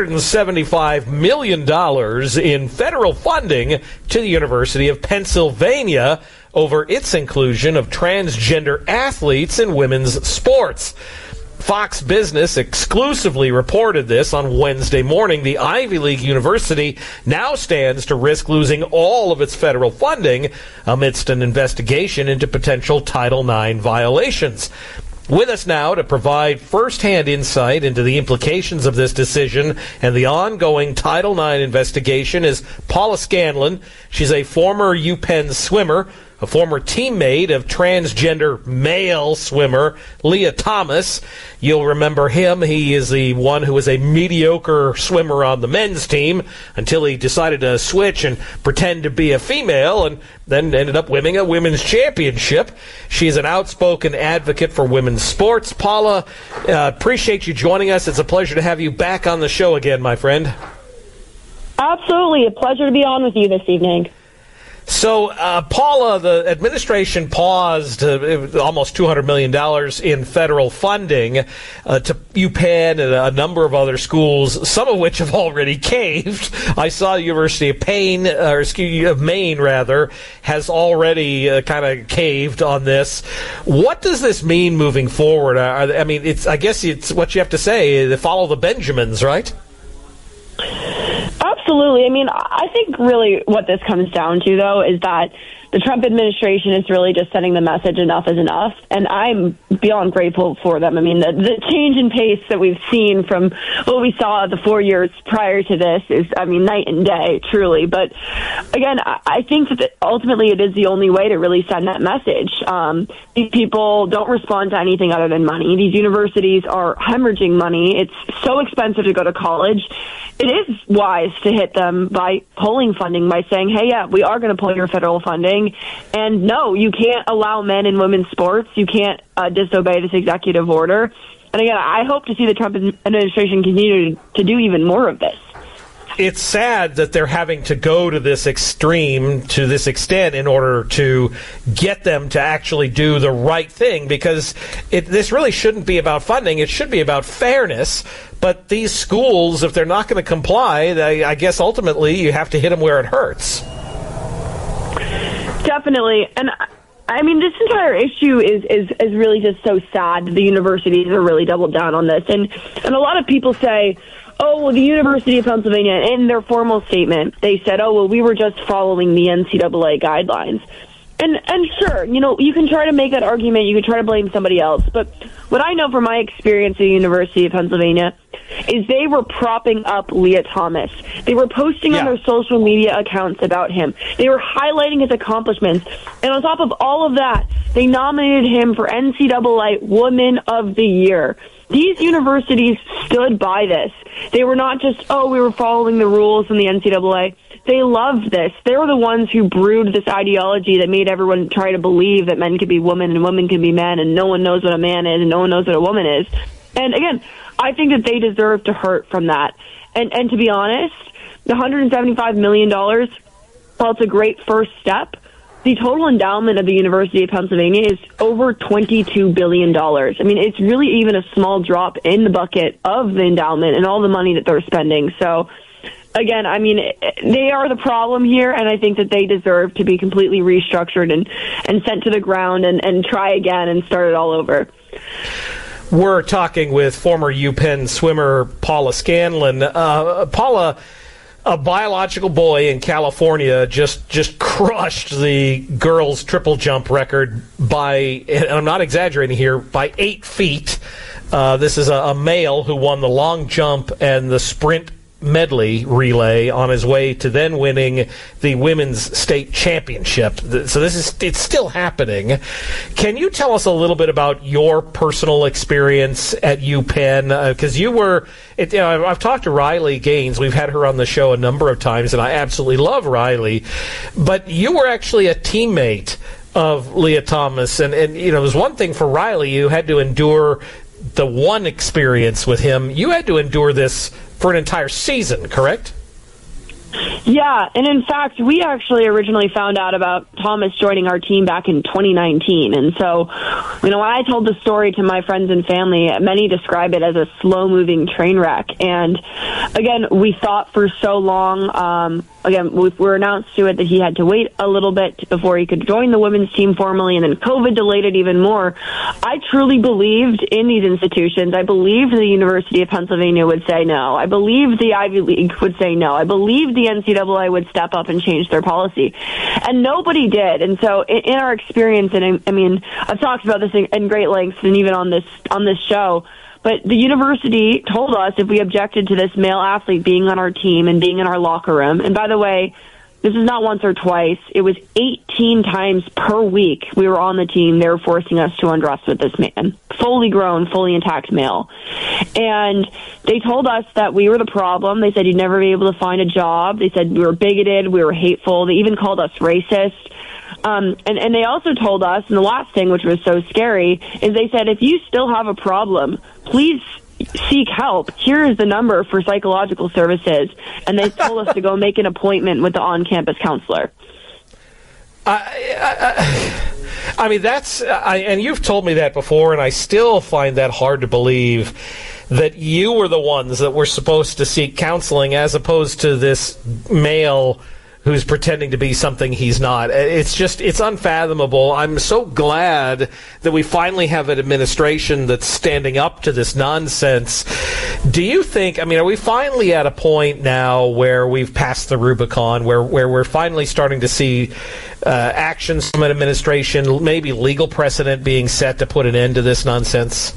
$175 million in federal funding to the University of Pennsylvania over its inclusion of transgender athletes in women's sports. Fox Business exclusively reported this on Wednesday morning. The Ivy League university now stands to risk losing all of its federal funding amidst an investigation into potential Title IX violations. With us now to provide firsthand insight into the implications of this decision and the ongoing Title IX investigation is Paula Scanlon. She's a former UPenn swimmer, a former teammate of transgender male swimmer Leah Thomas. You'll remember him. He is the one who was a mediocre swimmer on the men's team until he decided to switch and pretend to be a female and then ended up winning a women's championship. She is an outspoken advocate for women's sports. Paula, appreciate you joining us. It's a pleasure to have you back on the show again, my friend. Absolutely. A pleasure to be on with you this evening. So, Paula, the administration paused almost $200 million in federal funding to UPenn and a number of other schools, some of which have already caved. I saw the University of Maine, has already kind of caved on this. What does this mean moving forward? I guess it's what you have to say. Follow the Benjamins, right? Absolutely. I think really what this comes down to, though, is that the Trump administration is really just sending the message enough is enough, and I'm beyond grateful for them. The change in pace that we've seen from what we saw the 4 years prior to this is, night and day, truly. But again, I think that ultimately it is the only way to really send that message. These people don't respond to anything other than money. These universities are hemorrhaging money. It's so expensive to go to college. It is wise to hit them by pulling funding, by saying, hey, yeah, we are going to pull your federal funding. And no, you can't allow men in women's sports. You can't disobey this executive order. And again, I hope to see the Trump administration continue to do even more of this. It's sad that they're having to go to this extreme, to this extent, in order to get them to actually do the right thing, because this really shouldn't be about funding. It should be about fairness. But these schools, if they're not going to comply, I guess ultimately you have to hit them where it hurts. Definitely. And this entire issue is really just so sad that the universities are really doubled down on this. And a lot of people say, oh, well, the University of Pennsylvania, in their formal statement, they said, oh, well, we were just following the NCAA guidelines. And sure, you can try to make that argument. You can try to blame somebody else. But what I know from my experience at the University of Pennsylvania is they were propping up Lia Thomas. They were posting on their social media accounts about him. They were highlighting his accomplishments. And on top of all of that, they nominated him for NCAA Woman of the Year. These universities stood by this. They were not just, we were following the rules in the NCAA. They loved this. They were the ones who brewed this ideology that made everyone try to believe that men could be women and women can be men, and no one knows what a man is and no one knows what a woman is. And again, I think that they deserve to hurt from that. And to be honest, the $175 million, while it's a great first step, the total endowment of the University of Pennsylvania is over $22 billion. I mean, it's really even a small drop in the bucket of the endowment and all the money that they're spending. So, again, I mean, they are the problem here, and I think that they deserve to be completely restructured and sent to the ground and try again and start it all over. We're talking with former UPenn swimmer Paula Scanlon. Paula, a biological boy in California just crushed the girls' triple jump record by, and I'm not exaggerating here, by 8 feet. This is a male who won the long jump and the sprint medley relay on his way to then winning the women's state championship. So it's still happening. Can you tell us a little bit about your personal experience at UPenn? Because you were, I've talked to Riley Gaines. We've had her on the show a number of times, and I absolutely love Riley. But you were actually a teammate of Lia Thomas, and it was one thing for Riley. You had to endure the one experience with him. You had to endure this for an entire season, correct? Yeah, and in fact, we actually originally found out about Thomas joining our team back in 2019. And so, when I told the story to my friends and family, many describe it as a slow-moving train wreck. And again, we thought for so long, we were announced to it that he had to wait a little bit before he could join the women's team formally, and then COVID delayed it even more. I truly believed in these institutions. I believed the University of Pennsylvania would say no. I believed the Ivy League would say no. I believed the NCAA would step up and change their policy. And nobody did. And so in our experience, and I mean, I've talked about this in great lengths and even on this show, but the university told us if we objected to this male athlete being on our team and being in our locker room, and by the way, this is not once or twice, it was 18 times per week we were on the team, they were forcing us to undress with this man. Fully grown, fully intact male. And they told us that we were the problem. They said you'd never be able to find a job. They said we were bigoted, we were hateful. They even called us racist. And they also told us, and the last thing, which was so scary, is they said, if you still have a problem, please seek help. Here is the number for psychological services. And they told us to go make an appointment with the on-campus counselor. I mean, and you've told me that before, and I still find that hard to believe that you were the ones that were supposed to seek counseling as opposed to this male who's pretending to be something he's not. It's unfathomable. I'm so glad that we finally have an administration that's standing up to this nonsense. Do you think, are we finally at a point now where we've passed the Rubicon, where we're finally starting to see actions from an administration, maybe legal precedent being set to put an end to this nonsense?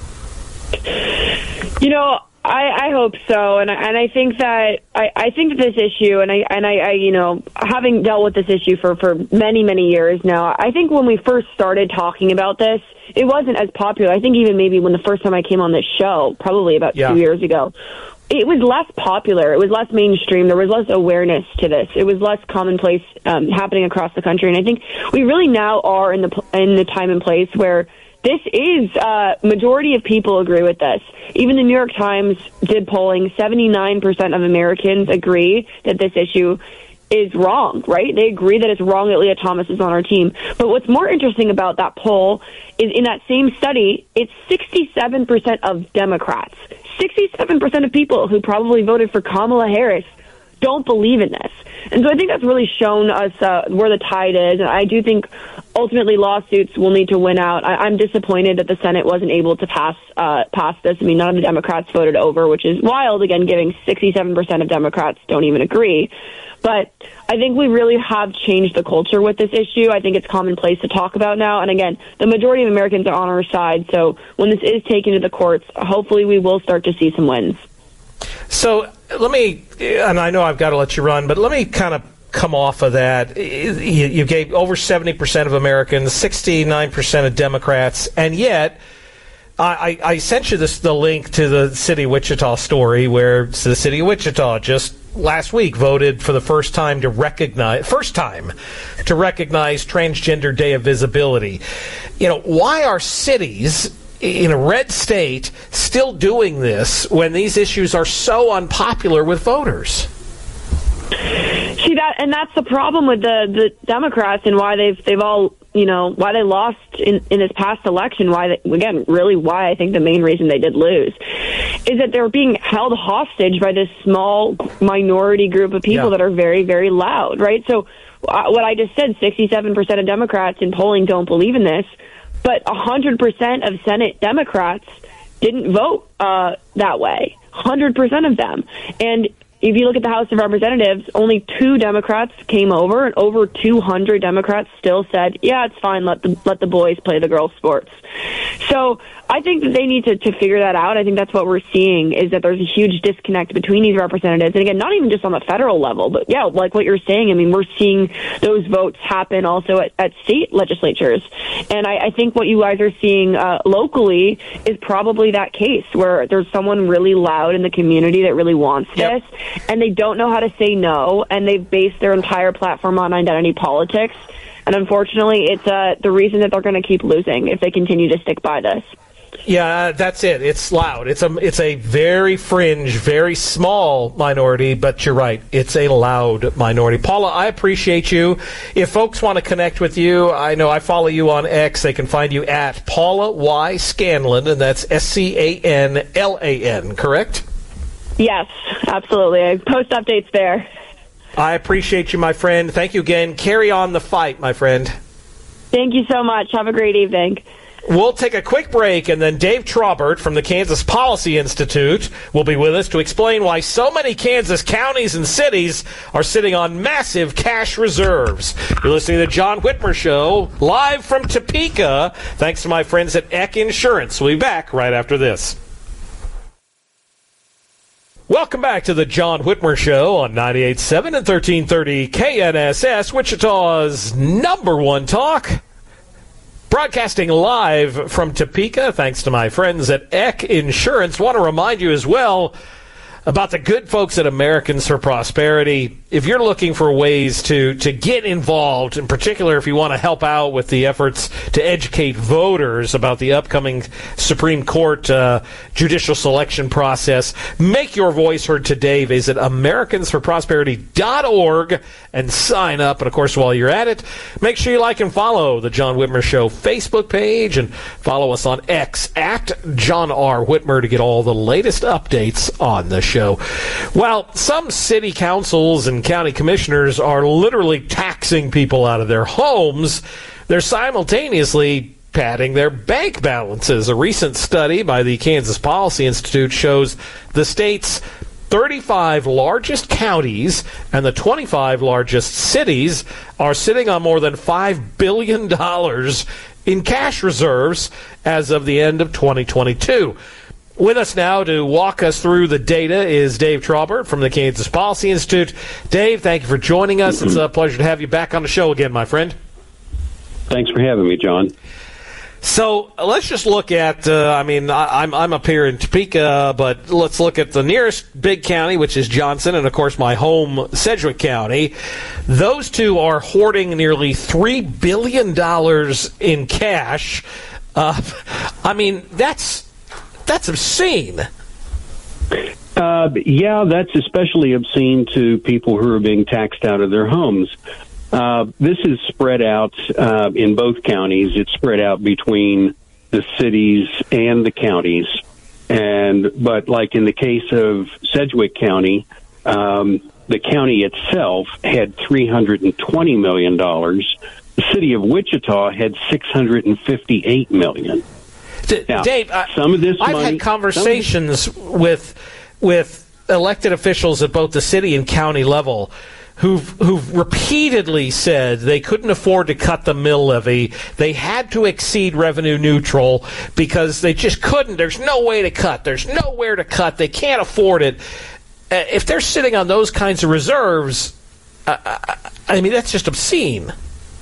I hope so, and I think that I think that this issue, and I having dealt with this issue for many years now, I think when we first started talking about this, it wasn't as popular. I think even maybe when the first time I came on this show, probably about 2 years ago, it was less popular. It was less mainstream. There was less awareness to this. It was less commonplace happening across the country, and I think we really now are in the time and place where this is, majority of people agree with this. Even the New York Times did polling. 79% of Americans agree that this issue is wrong, right? They agree that it's wrong that Lia Thomas is on our team. But what's more interesting about that poll is in that same study, it's 67% of Democrats. 67% of people who probably voted for Kamala Harris don't believe in this. And so I think that's really shown us where the tide is. And I do think ultimately lawsuits will need to win out. I'm disappointed that the Senate wasn't able to pass this. I mean, none of the Democrats voted over, which is wild, again, giving 67% of Democrats don't even agree. But I think we really have changed the culture with this issue. I think it's commonplace to talk about now. And again, the majority of Americans are on our side. So when this is taken to the courts, hopefully we will start to see some wins. So let me, and I know I've got to let you run, but let me kind of come off of that. You gave over 70% of Americans, 69% of Democrats, and yet I sent you the link to the City of Wichita story where the City of Wichita just last week voted for the first time to recognize Transgender Day of Visibility. You know, why are cities in a red state still doing this when these issues are so unpopular with voters? See that's the problem with the Democrats and why they've all, why they lost in this past election, why I think the main reason they did lose is that they're being held hostage by this small minority group of people that are very, very loud, right? So what I just said, 67% of Democrats in polling don't believe in this, but 100% of Senate Democrats didn't vote that way. 100% of them. And if you look at the House of Representatives, only 2 Democrats came over, and over 200 Democrats still said, yeah, it's fine, let the boys play the girls' sports. So I think that they need to figure that out. I think that's what we're seeing, is that there's a huge disconnect between these representatives. And again, not even just on the federal level, but yeah, like what you're saying, I mean, we're seeing those votes happen also at state legislatures. And I think what you guys are seeing locally is probably that case where there's someone really loud in the community that really wants this, and they don't know how to say no, and they've based their entire platform on identity politics. And unfortunately, it's the reason that they're going to keep losing if they continue to stick by this. Yeah, that's it. It's loud. It's a very fringe, very small minority, but you're right. It's a loud minority. Paula, I appreciate you. If folks want to connect with you, I know I follow you on X. They can find you at Paula Y. Scanlan, and that's SCANLAN, correct? Yes, absolutely. I post updates there. I appreciate you, my friend. Thank you again. Carry on the fight, my friend. Thank you so much. Have a great evening. We'll take a quick break, and then Dave Traubert from the Kansas Policy Institute will be with us to explain why so many Kansas counties and cities are sitting on massive cash reserves. You're listening to the John Whitmer Show, live from Topeka, thanks to my friends at Eck Insurance. We'll be back right after this. Welcome back to the John Whitmer Show on 98.7 and 1330 KNSS, Wichita's #1 talk. Broadcasting live from Topeka, thanks to my friends at Eck Insurance. Want to remind you as well about the good folks at Americans for Prosperity. If you're looking for ways to get involved, in particular if you want to help out with the efforts to educate voters about the upcoming Supreme Court judicial selection process, make your voice heard today. Visit AmericansForProsperity.org and sign up. And, of course, while you're at it, make sure you like and follow the John Whitmer Show Facebook page and follow us on X at John R. Whitmer to get all the latest updates on the show. Well, some city councils and county commissioners are literally taxing people out of their homes. They're simultaneously padding their bank balances. A recent study by the Kansas Policy Institute shows the state's 35 largest counties and the 25 largest cities are sitting on more than $5 billion in cash reserves as of the end of 2022. With us now to walk us through the data is Dave Traubert from the Kansas Policy Institute. Dave, thank you for joining us. It's a pleasure to have you back on the show again, my friend. Thanks for having me, John. So let's just look at, I'm up here in Topeka, but let's look at the nearest big county, which is Johnson, and, of course, my home, Sedgwick County. Those two are hoarding nearly $3 billion in cash. That's obscene. Yeah, that's especially obscene to people who are being taxed out of their homes. This is spread out in both counties. It's spread out between the cities and the counties. But like in the case of Sedgwick County, the county itself had $320 million. The city of Wichita had $658 million. Now, Dave, some of this I've money, had conversations with elected officials at both the city and county level who've repeatedly said they couldn't afford to cut the mill levy. They had to exceed revenue neutral because they just couldn't. There's no way to cut. There's nowhere to cut. They can't afford it. If they're sitting on those kinds of reserves, I mean, that's just obscene.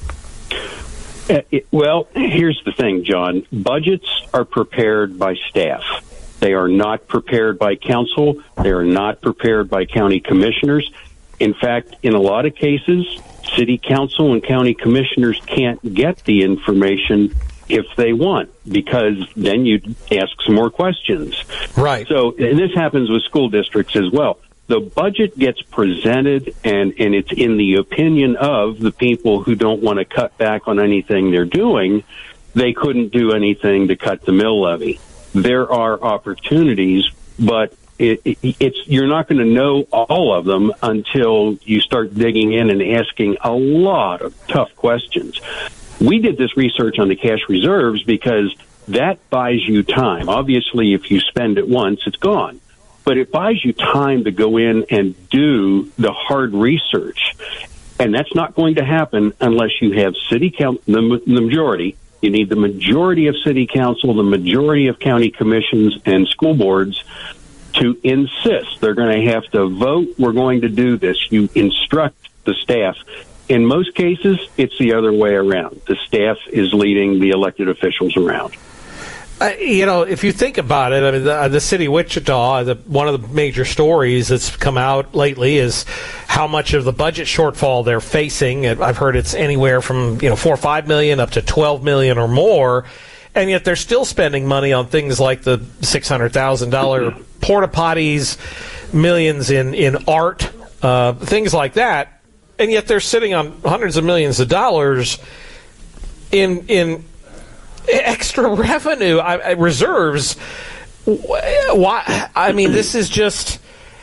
Well, here's the thing, John. Budgets are prepared by staff. They are not prepared by council. They are not prepared by county commissioners. In fact, in a lot of cases, city council and county commissioners can't get the information if they want, because then you'd ask some more questions. Right. So, and this happens with school districts as well. The budget gets presented, and it's in the opinion of the people who don't want to cut back on anything they're doing. They couldn't do anything to cut the mill levy. There are opportunities, but you're not going to know all of them until you start digging in and asking a lot of tough questions. We did this research on the cash reserves because that buys you time. Obviously, if you spend it once, it's gone. But it buys you time to go in and do the hard research. And that's not going to happen unless you have city council, the majority. You need the majority of city council, the majority of county commissions and school boards to insist. They're going to have to vote, we're going to do this. You instruct the staff. In most cases, it's the other way around. The staff is leading the elected officials around. If you think about it, I mean, the city of Wichita, one of the major stories that's come out lately is how much of the budget shortfall they're facing. I've heard it's anywhere from $4 or $5 million up to $12 million or more, and yet they're still spending money on things like the $600,000 porta potties, millions in art, things like that, and yet they're sitting on hundreds of millions of dollars in extra revenue, reserves. Why? I mean, this is just.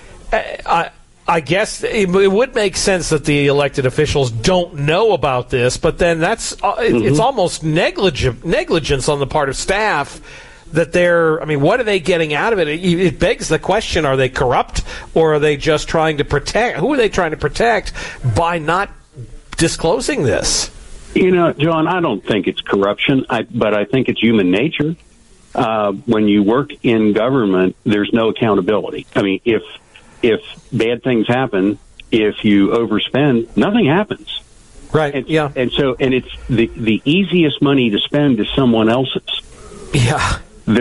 I guess it would make sense that the elected officials don't know about this, but then it's almost negligence on the part of staff that they're. I mean, what are they getting out of it? It begs the question: are they corrupt, or are they just trying to protect? Who are they trying to protect by not disclosing this? John, I don't think it's corruption, but I think it's human nature. When you work in government, there's no accountability. I mean, if bad things happen, if you overspend, nothing happens. Right. And, yeah. And it's the easiest money to spend is someone else's. Yeah.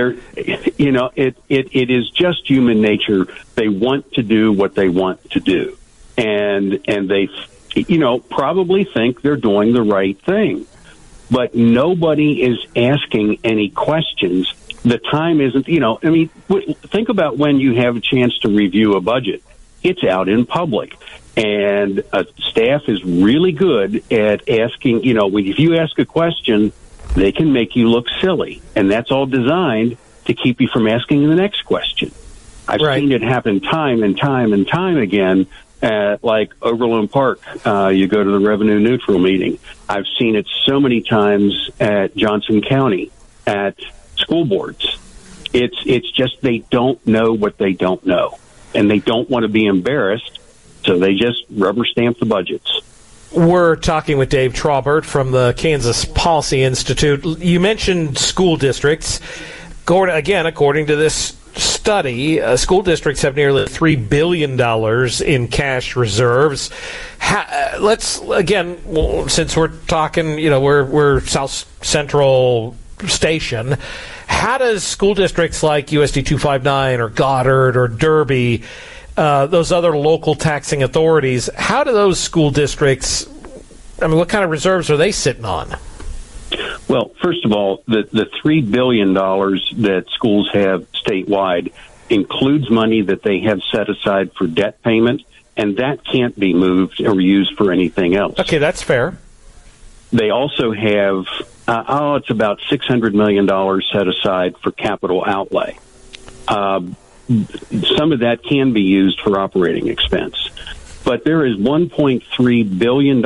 It is just human nature. They want to do what they want to do, and they. Probably think they're doing the right thing. But nobody is asking any questions. The time isn't, think about when you have a chance to review a budget. It's out in public. And staff is really good at asking, if you ask a question, they can make you look silly. And that's all designed to keep you from asking the next question. I've seen it happen time and time and time again. Like Overland Park, you go to the revenue neutral meeting. I've seen it so many times at Johnson County, at school boards. It's just they don't know what they don't know, and they don't want to be embarrassed, so they just rubber stamp the budgets. We're talking with Dave Traubert from the Kansas Policy Institute. You mentioned school districts. Again, according to this study, school districts have nearly $3 billion in cash reserves. Let's, again, since we're talking, we're South Central Station, how does school districts like USD 259 or Goddard or Derby, those other local taxing authorities, how do those school districts, what kind of reserves are they sitting on? Well, first of all, the $3 billion that schools have statewide includes money that they have set aside for debt payment, and that can't be moved or used for anything else. Okay, that's fair. They also have, it's about $600 million set aside for capital outlay. Some of that can be used for operating expense. But there is $1.3 billion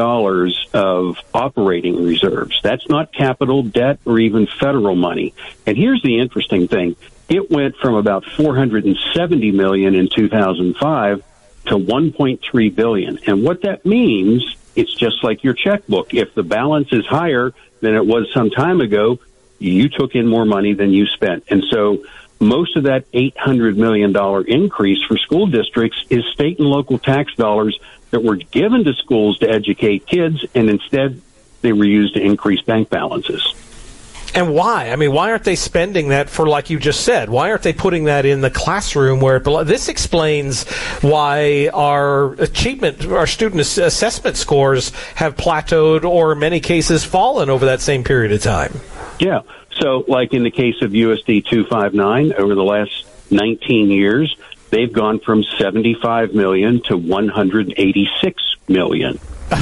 of operating reserves. That's not capital debt or even federal money. And here's the interesting thing. It went from about $470 million in 2005 to $1.3 billion. And what that means, it's just like your checkbook. If the balance is higher than it was some time ago, you took in more money than you spent. And so most of that $800 million increase for school districts is state and local tax dollars that were given to schools to educate kids, and instead they were used to increase bank balances. And why? I mean, why aren't they spending that for, like you just said, why aren't they putting that in the classroom where it belongs? This explains why our student assessment scores have plateaued or in many cases fallen over that same period of time. Yeah. So, like in the case of USD 259, over the last 19 years, they've gone from 75 million to 186 million.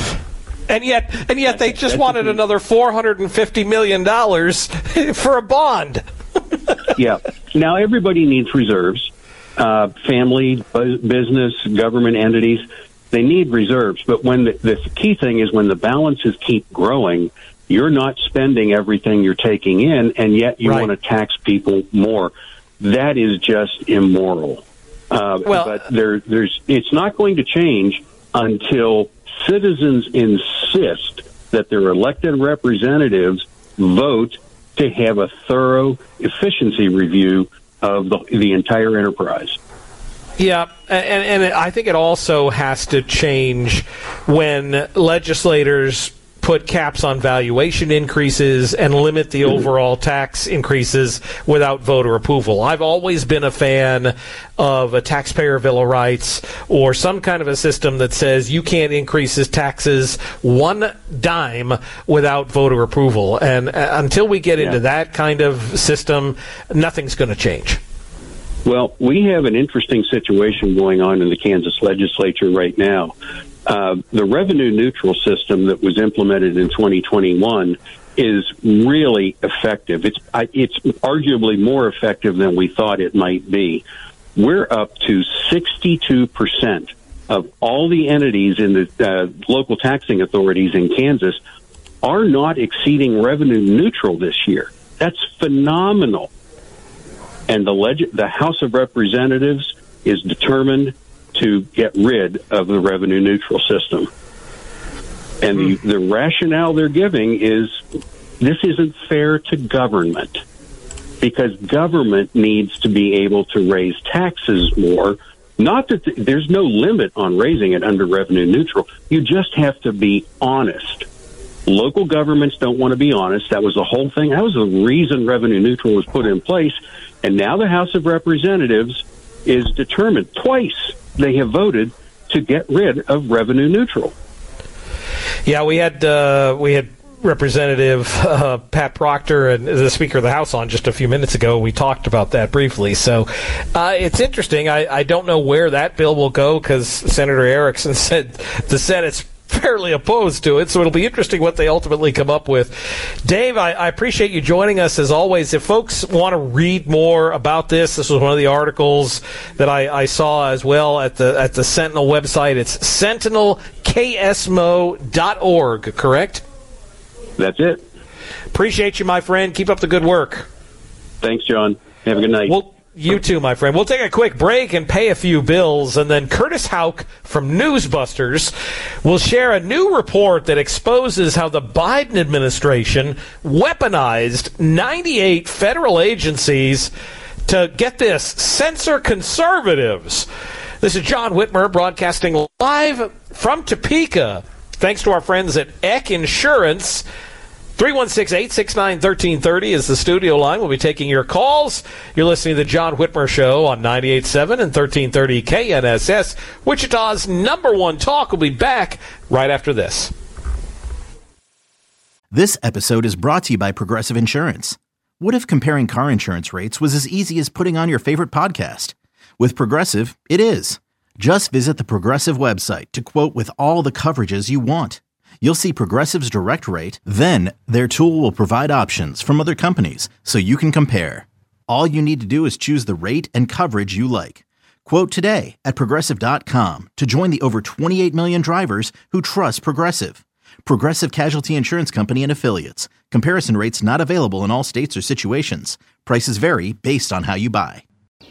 And yet they just wanted another $450 million for a bond. Yeah. Now, everybody needs reserves. Family, business, government entities, they need reserves. But when the key thing is when the balances keep growing, you're not spending everything you're taking in, and yet you want to tax people more. That is just immoral. But it's not going to change until citizens insist that their elected representatives vote to have a thorough efficiency review of the entire enterprise. Yeah, and I think it also has to change when legislators put caps on valuation increases and limit the overall tax increases without voter approval. I've always been a fan of a taxpayer bill of rights or some kind of a system that says you can't increase his taxes one dime without voter approval. And until we get into that kind of system, nothing's going to change. Well, we have an interesting situation going on in the Kansas legislature right now. The revenue neutral system that was implemented in 2021 is really effective. It's arguably more effective than we thought it might be. We're up to 62% of all the entities in the local taxing authorities in Kansas are not exceeding revenue neutral this year. That's phenomenal. And the House of Representatives is determined to get rid of the revenue neutral system. And the rationale they're giving is this isn't fair to government because government needs to be able to raise taxes more. Not that there's no limit on raising it under revenue neutral. You just have to be honest. Local governments don't want to be honest. That was the whole thing. That was the reason revenue neutral was put in place. And now the House of Representatives is determined. Twice they have voted to get rid of revenue neutral. Yeah, we had Representative Pat Proctor and the Speaker of the House on just a few minutes ago. We talked about that briefly. So it's interesting. I don't know where that bill will go because Senator Erickson said the Senate's fairly opposed to it, so it'll be interesting what they ultimately come up with. Dave, I appreciate you joining us as always. If folks want to read more about this was one of the articles that I saw as well at the Sentinel website. It's sentinelksmo.org, correct? That's it. Appreciate you, my friend. Keep up the good work. Thanks, John. Have a good night. Well, you too, my friend. We'll take a quick break and pay a few bills, and then Curtis Houck from Newsbusters will share a new report that exposes how the Biden administration weaponized 98 federal agencies to, get this, censor conservatives. This is John Whitmer broadcasting live from Topeka. Thanks to our friends at Eck Insurance. 316-869-1330 is the studio line. We'll be taking your calls. You're listening to the John Whitmer Show on 98.7 and 1330 KNSS. Wichita's #1 talk. Will be back right after this. This episode is brought to you by Progressive Insurance. What if comparing car insurance rates was as easy as putting on your favorite podcast? With Progressive, it is. Just visit the Progressive website to quote with all the coverages you want. You'll see Progressive's direct rate, then their tool will provide options from other companies so you can compare. All you need to do is choose the rate and coverage you like. Quote today at Progressive.com to join the over 28 million drivers who trust Progressive. Progressive Casualty Insurance Company and Affiliates. Comparison rates not available in all states or situations. Prices vary based on how you buy.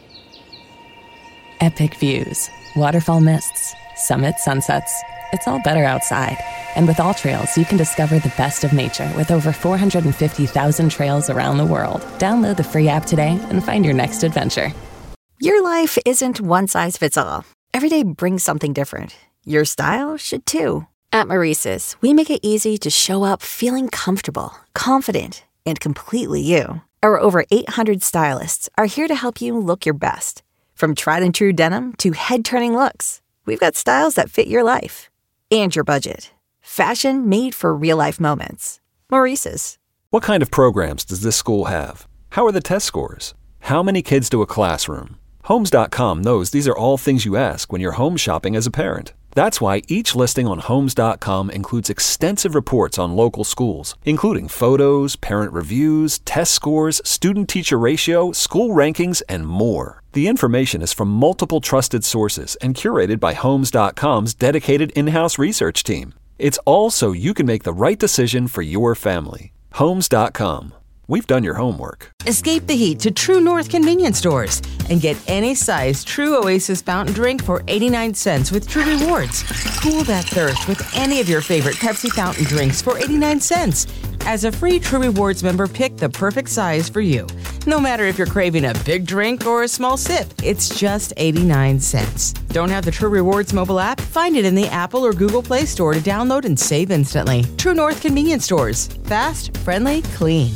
Epic views, waterfall mists, summit sunsets. It's all better outside. And with AllTrails, you can discover the best of nature with over 450,000 trails around the world. Download the free app today and find your next adventure. Your life isn't one size fits all. Every day brings something different. Your style should too. At Maurice's, we make it easy to show up feeling comfortable, confident, and completely you. Our over 800 stylists are here to help you look your best. From tried and true denim to head-turning looks, we've got styles that fit your life and your budget. Fashion made for real-life moments. Maurice's. What kind of programs does this school have? How are the test scores? How many kids do a classroom? Homes.com knows these are all things you ask when you're home shopping as a parent. That's why each listing on Homes.com includes extensive reports on local schools, including photos, parent reviews, test scores, student-teacher ratio, school rankings, and more. The information is from multiple trusted sources and curated by Homes.com's dedicated in-house research team. It's all so you can make the right decision for your family. Homes.com. We've done your homework. Escape the heat to True North convenience stores and get any size True Oasis fountain drink for 89 cents with True Rewards. Cool that thirst with any of your favorite Pepsi fountain drinks for 89 cents. As a free True Rewards member, pick the perfect size for you. No matter if you're craving a big drink or a small sip, it's just 89 cents. Don't have the True Rewards mobile app? Find it in the Apple or Google Play Store to download and save instantly. True North convenience stores. Fast, friendly, clean.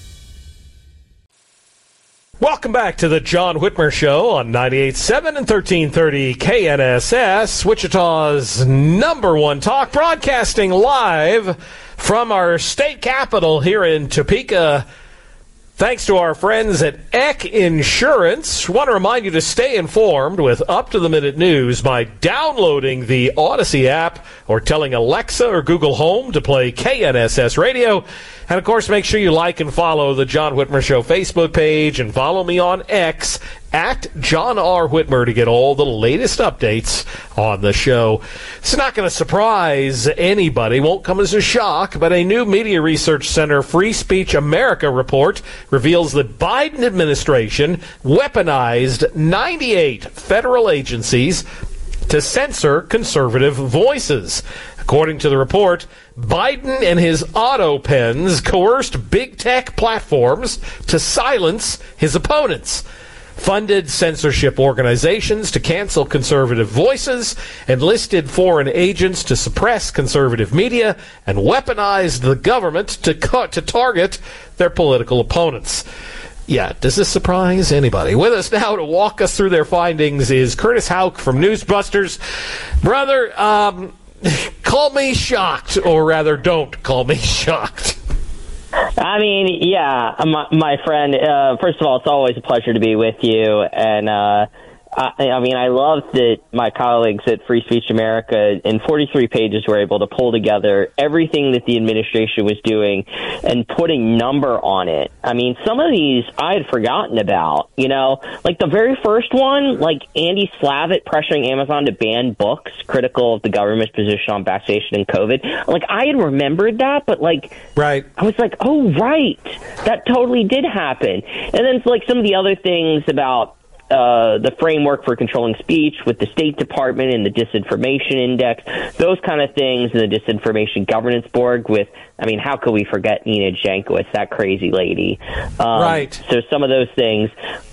Welcome back to the John Whitmer Show on 98.7 and 1330 KNSS, Wichita's #1 talk, broadcasting live from our state capital here in Topeka. Thanks to our friends at Eck Insurance. Want to remind you to stay informed with up-to-the-minute news by downloading the Odyssey app or telling Alexa or Google Home to play KNSS Radio. And, of course, make sure you like and follow the John Whitmer Show Facebook page and follow me on X at John R. Whitmer to get all the latest updates on the show. It's not going to surprise anybody, won't come as a shock, but a new Media Research Center Free Speech America report reveals the Biden administration weaponized 98 federal agencies to censor conservative voices. According to the report, Biden and his auto pens coerced big tech platforms to silence his opponents, funded censorship organizations to cancel conservative voices, enlisted foreign agents to suppress conservative media, and weaponized the government to target their political opponents. Yeah, does this surprise anybody? With us now to walk us through their findings is Curtis Houck from Newsbusters. Brother, call me shocked, or rather don't call me shocked. I mean, yeah, my friend, first of all, it's always a pleasure to be with you. And, I mean, I love that my colleagues at Free Speech America in 43 pages were able to pull together everything that the administration was doing and putting number on it. I mean, some of these I had forgotten about, you know, like the very first one, like Andy Slavitt pressuring Amazon to ban books critical of the government's position on vaccination and COVID. Like, I had remembered that, but like, right. I was like, oh, right, that totally did happen. And then like some of the other things about the framework for controlling speech with the State Department and the Disinformation Index, those kind of things, and the Disinformation Governance Board with, I mean, how could we forget Nina Jankowicz, that crazy lady? Right. So some of those things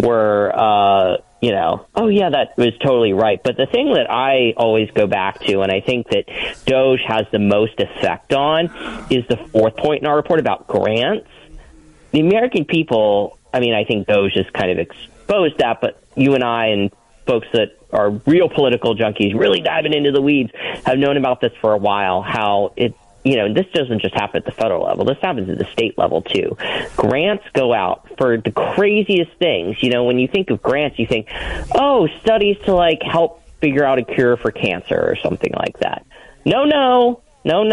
were, you know, oh, yeah, that was totally right. But the thing that I always go back to, and I think that DOJ has the most effect on, is the fourth point in our report about grants. The American people, I mean, I think DOJ is kind of exposed that, but you and I and folks that are real political junkies really diving into the weeds have known about this for a while, how it, you know, this doesn't just happen at the federal level. This happens at the state level, too. Grants go out for the craziest things. You know, when you think of grants, you think, oh, studies to, like, help figure out a cure for cancer or something like that. No.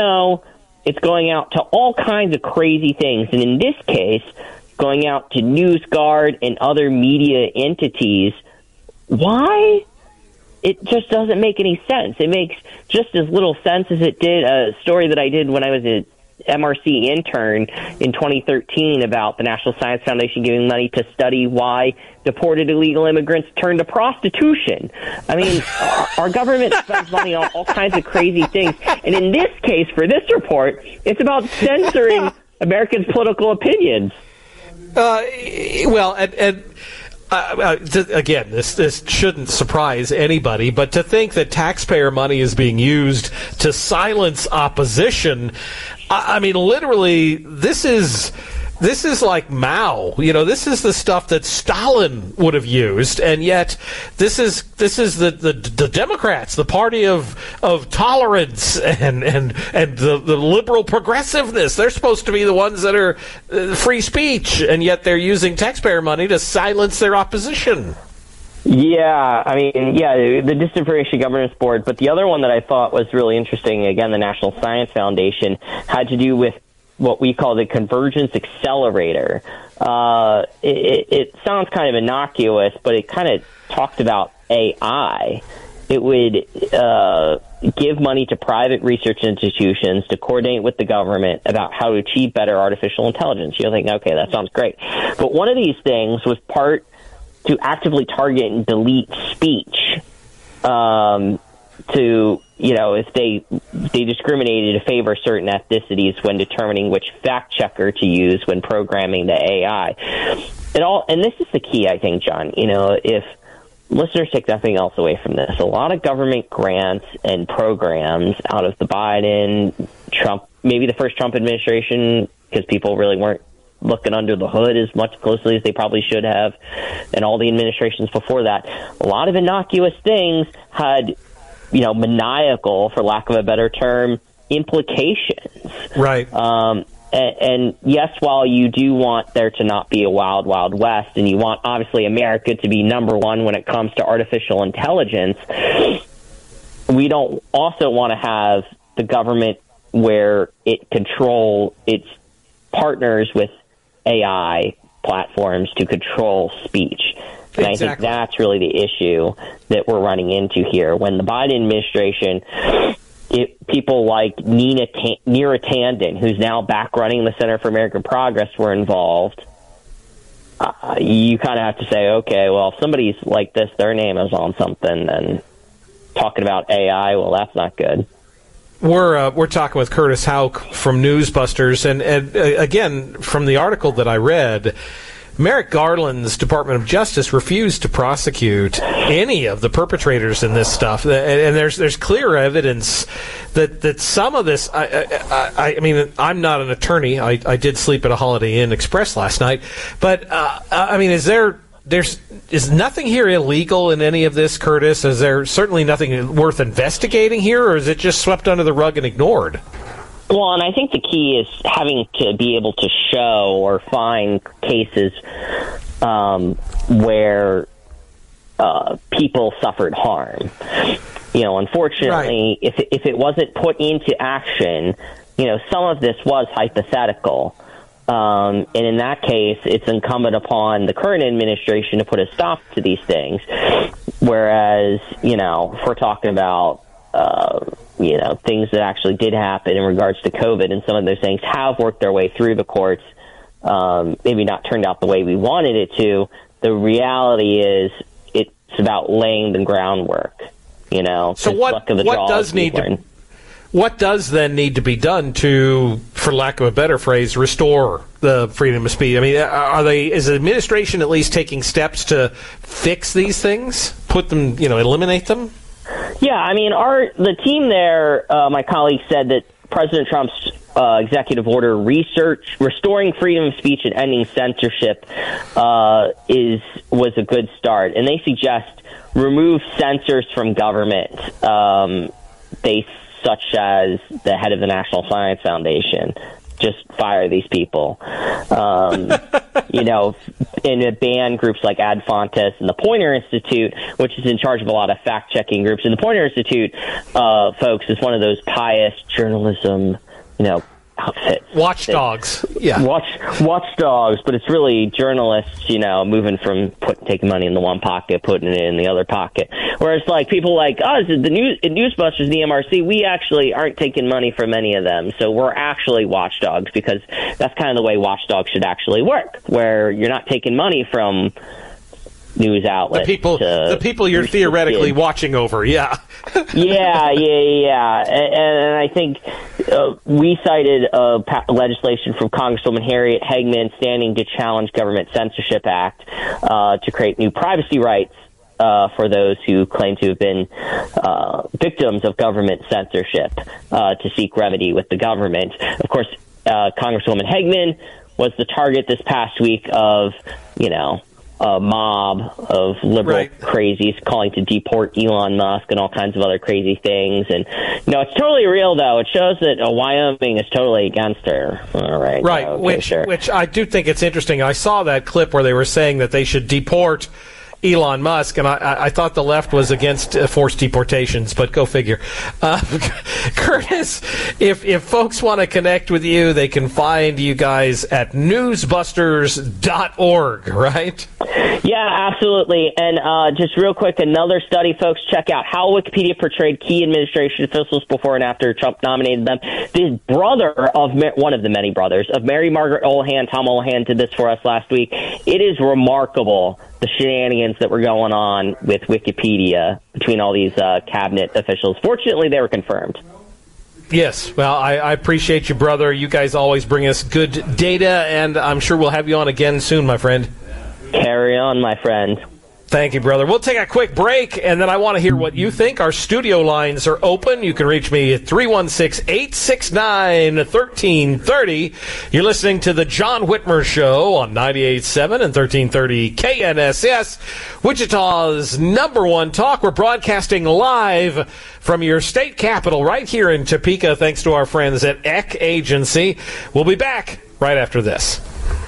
It's going out to all kinds of crazy things. And in this case, going out to NewsGuard and other media entities. Why? it just doesn't make any sense. It makes just as little sense as it did a story that I did when I was an MRC intern in 2013 about the National Science Foundation giving money to study why deported illegal immigrants turn to prostitution. I mean, our government spends money on all kinds of crazy things. And in this case, for this report, it's about censoring Americans' political opinions. Again, this shouldn't surprise anybody, but to think that taxpayer money is being used to silence opposition, I mean, literally, this is like Mao. This is the stuff that Stalin would have used, and yet this is the Democrats, the party of tolerance and the liberal progressiveness. They're supposed to be the ones that are free speech, and yet they're using taxpayer money to silence their opposition. Yeah, I mean, the Disinformation Governance Board, but the other one that I thought was really interesting, again, the National Science Foundation, had to do with what we call the Convergence Accelerator. It sounds kind of innocuous, but it kind of talked about AI. It would give money to private research institutions to coordinate with the government about how to achieve better artificial intelligence. You're thinking, okay, that sounds great. But one of these things was part to actively target and delete speech if they discriminated to favor certain ethnicities when determining which fact checker to use when programming the AI. And this is the key, I think, John. If listeners take nothing else away from this, a lot of government grants and programs out of the Biden, Trump, maybe the first Trump administration, because people really weren't looking under the hood as much closely as they probably should have, and all the administrations before that, a lot of innocuous things had maniacal, for lack of a better term, implications. Right. And yes, while you do want there to not be a wild, wild west, and you want, obviously, America to be number one when it comes to artificial intelligence, we don't also want to have the government where it its partners with AI platforms to control speech. And exactly. I think that's really the issue that we're running into here. When the Biden administration, people like Neera Tanden, who's now back running the Center for American Progress, were involved, you kind of have to say, okay, well, if somebody's like this, their name is on something, and talking about AI, well, that's not good. We're talking with Curtis Houck from Newsbusters, and again, from the article that I read, Merrick Garland's Department of Justice refused to prosecute any of the perpetrators in this stuff, and there's clear evidence that some of this. I mean, I'm not an attorney. I did sleep at a Holiday Inn Express last night, but I mean, is nothing here illegal in any of this, Curtis? Is there certainly nothing worth investigating here, or is it just swept under the rug and ignored? Well, and I think the key is having to be able to show or find cases where people suffered harm. Unfortunately, right. if it wasn't put into action, some of this was hypothetical. And in that case, it's incumbent upon the current administration to put a stop to these things. Whereas, if we're talking about things that actually did happen in regards to COVID, and some of those things have worked their way through the courts, maybe not turned out the way we wanted it to. The reality is it's about laying the groundwork, So what does then need to be done to, for lack of a better phrase, restore the freedom of speech? I mean, is the administration at least taking steps to fix these things, put them, eliminate them? Yeah, I mean, the team there, my colleague said that President Trump's executive order, restoring freedom of speech and ending censorship, was a good start. And they suggest remove censors from government, such as the head of the National Science Foundation. Just fire these people. And ban groups like Ad Fontes and the Poynter Institute, which is in charge of a lot of fact-checking groups. And the Poynter Institute, folks, is one of those pious journalism, outfit. Watchdogs. Yeah. Watchdogs, but it's really journalists, moving from taking money in the one pocket, putting it in the other pocket. Whereas, like, people like us, the Newsbusters, the MRC, we actually aren't taking money from any of them. So we're actually watchdogs, because that's kind of the way watchdogs should actually work, where you're not taking money from news outlets. The people you're theoretically watching over, yeah. yeah. And I think we cited legislation from Congresswoman Harriet Hagman standing to challenge Government Censorship Act to create new privacy rights for those who claim to have been victims of government censorship to seek remedy with the government. Of course, Congresswoman Hagman was the target this past week of, a mob of liberal crazies calling to deport Elon Musk and all kinds of other crazy things. And, it's totally real, though. It shows that Wyoming is totally against her. All right. Right, okay, which I do think it's interesting. I saw that clip where they were saying that they should deport Elon Musk, and I thought the left was against forced deportations, but go figure. Curtis, if folks want to connect with you, they can find you guys at newsbusters.org, right? Yeah, absolutely. And just real quick, another study, folks, check out how Wikipedia portrayed key administration officials before and after Trump nominated them. The brother of one of the many brothers of Mary Margaret Olohan, Tom Olohan, did this for us last week. It is remarkable, the shenanigans that were going on with Wikipedia between all these cabinet officials. Fortunately, they were confirmed. Yes. Well, I appreciate you, brother. You guys always bring us good data, and I'm sure we'll have you on again soon, my friend. Carry on, my friend. Thank you, brother. We'll take a quick break, and then I want to hear what you think. Our studio lines are open. You can reach me at 316-869-1330. You're listening to The John Whitmer Show on 98.7 and 1330 KNSS, Wichita's #1 talk. We're broadcasting live from your state capital right here in Topeka, thanks to our friends at Eck Agency. We'll be back right after this.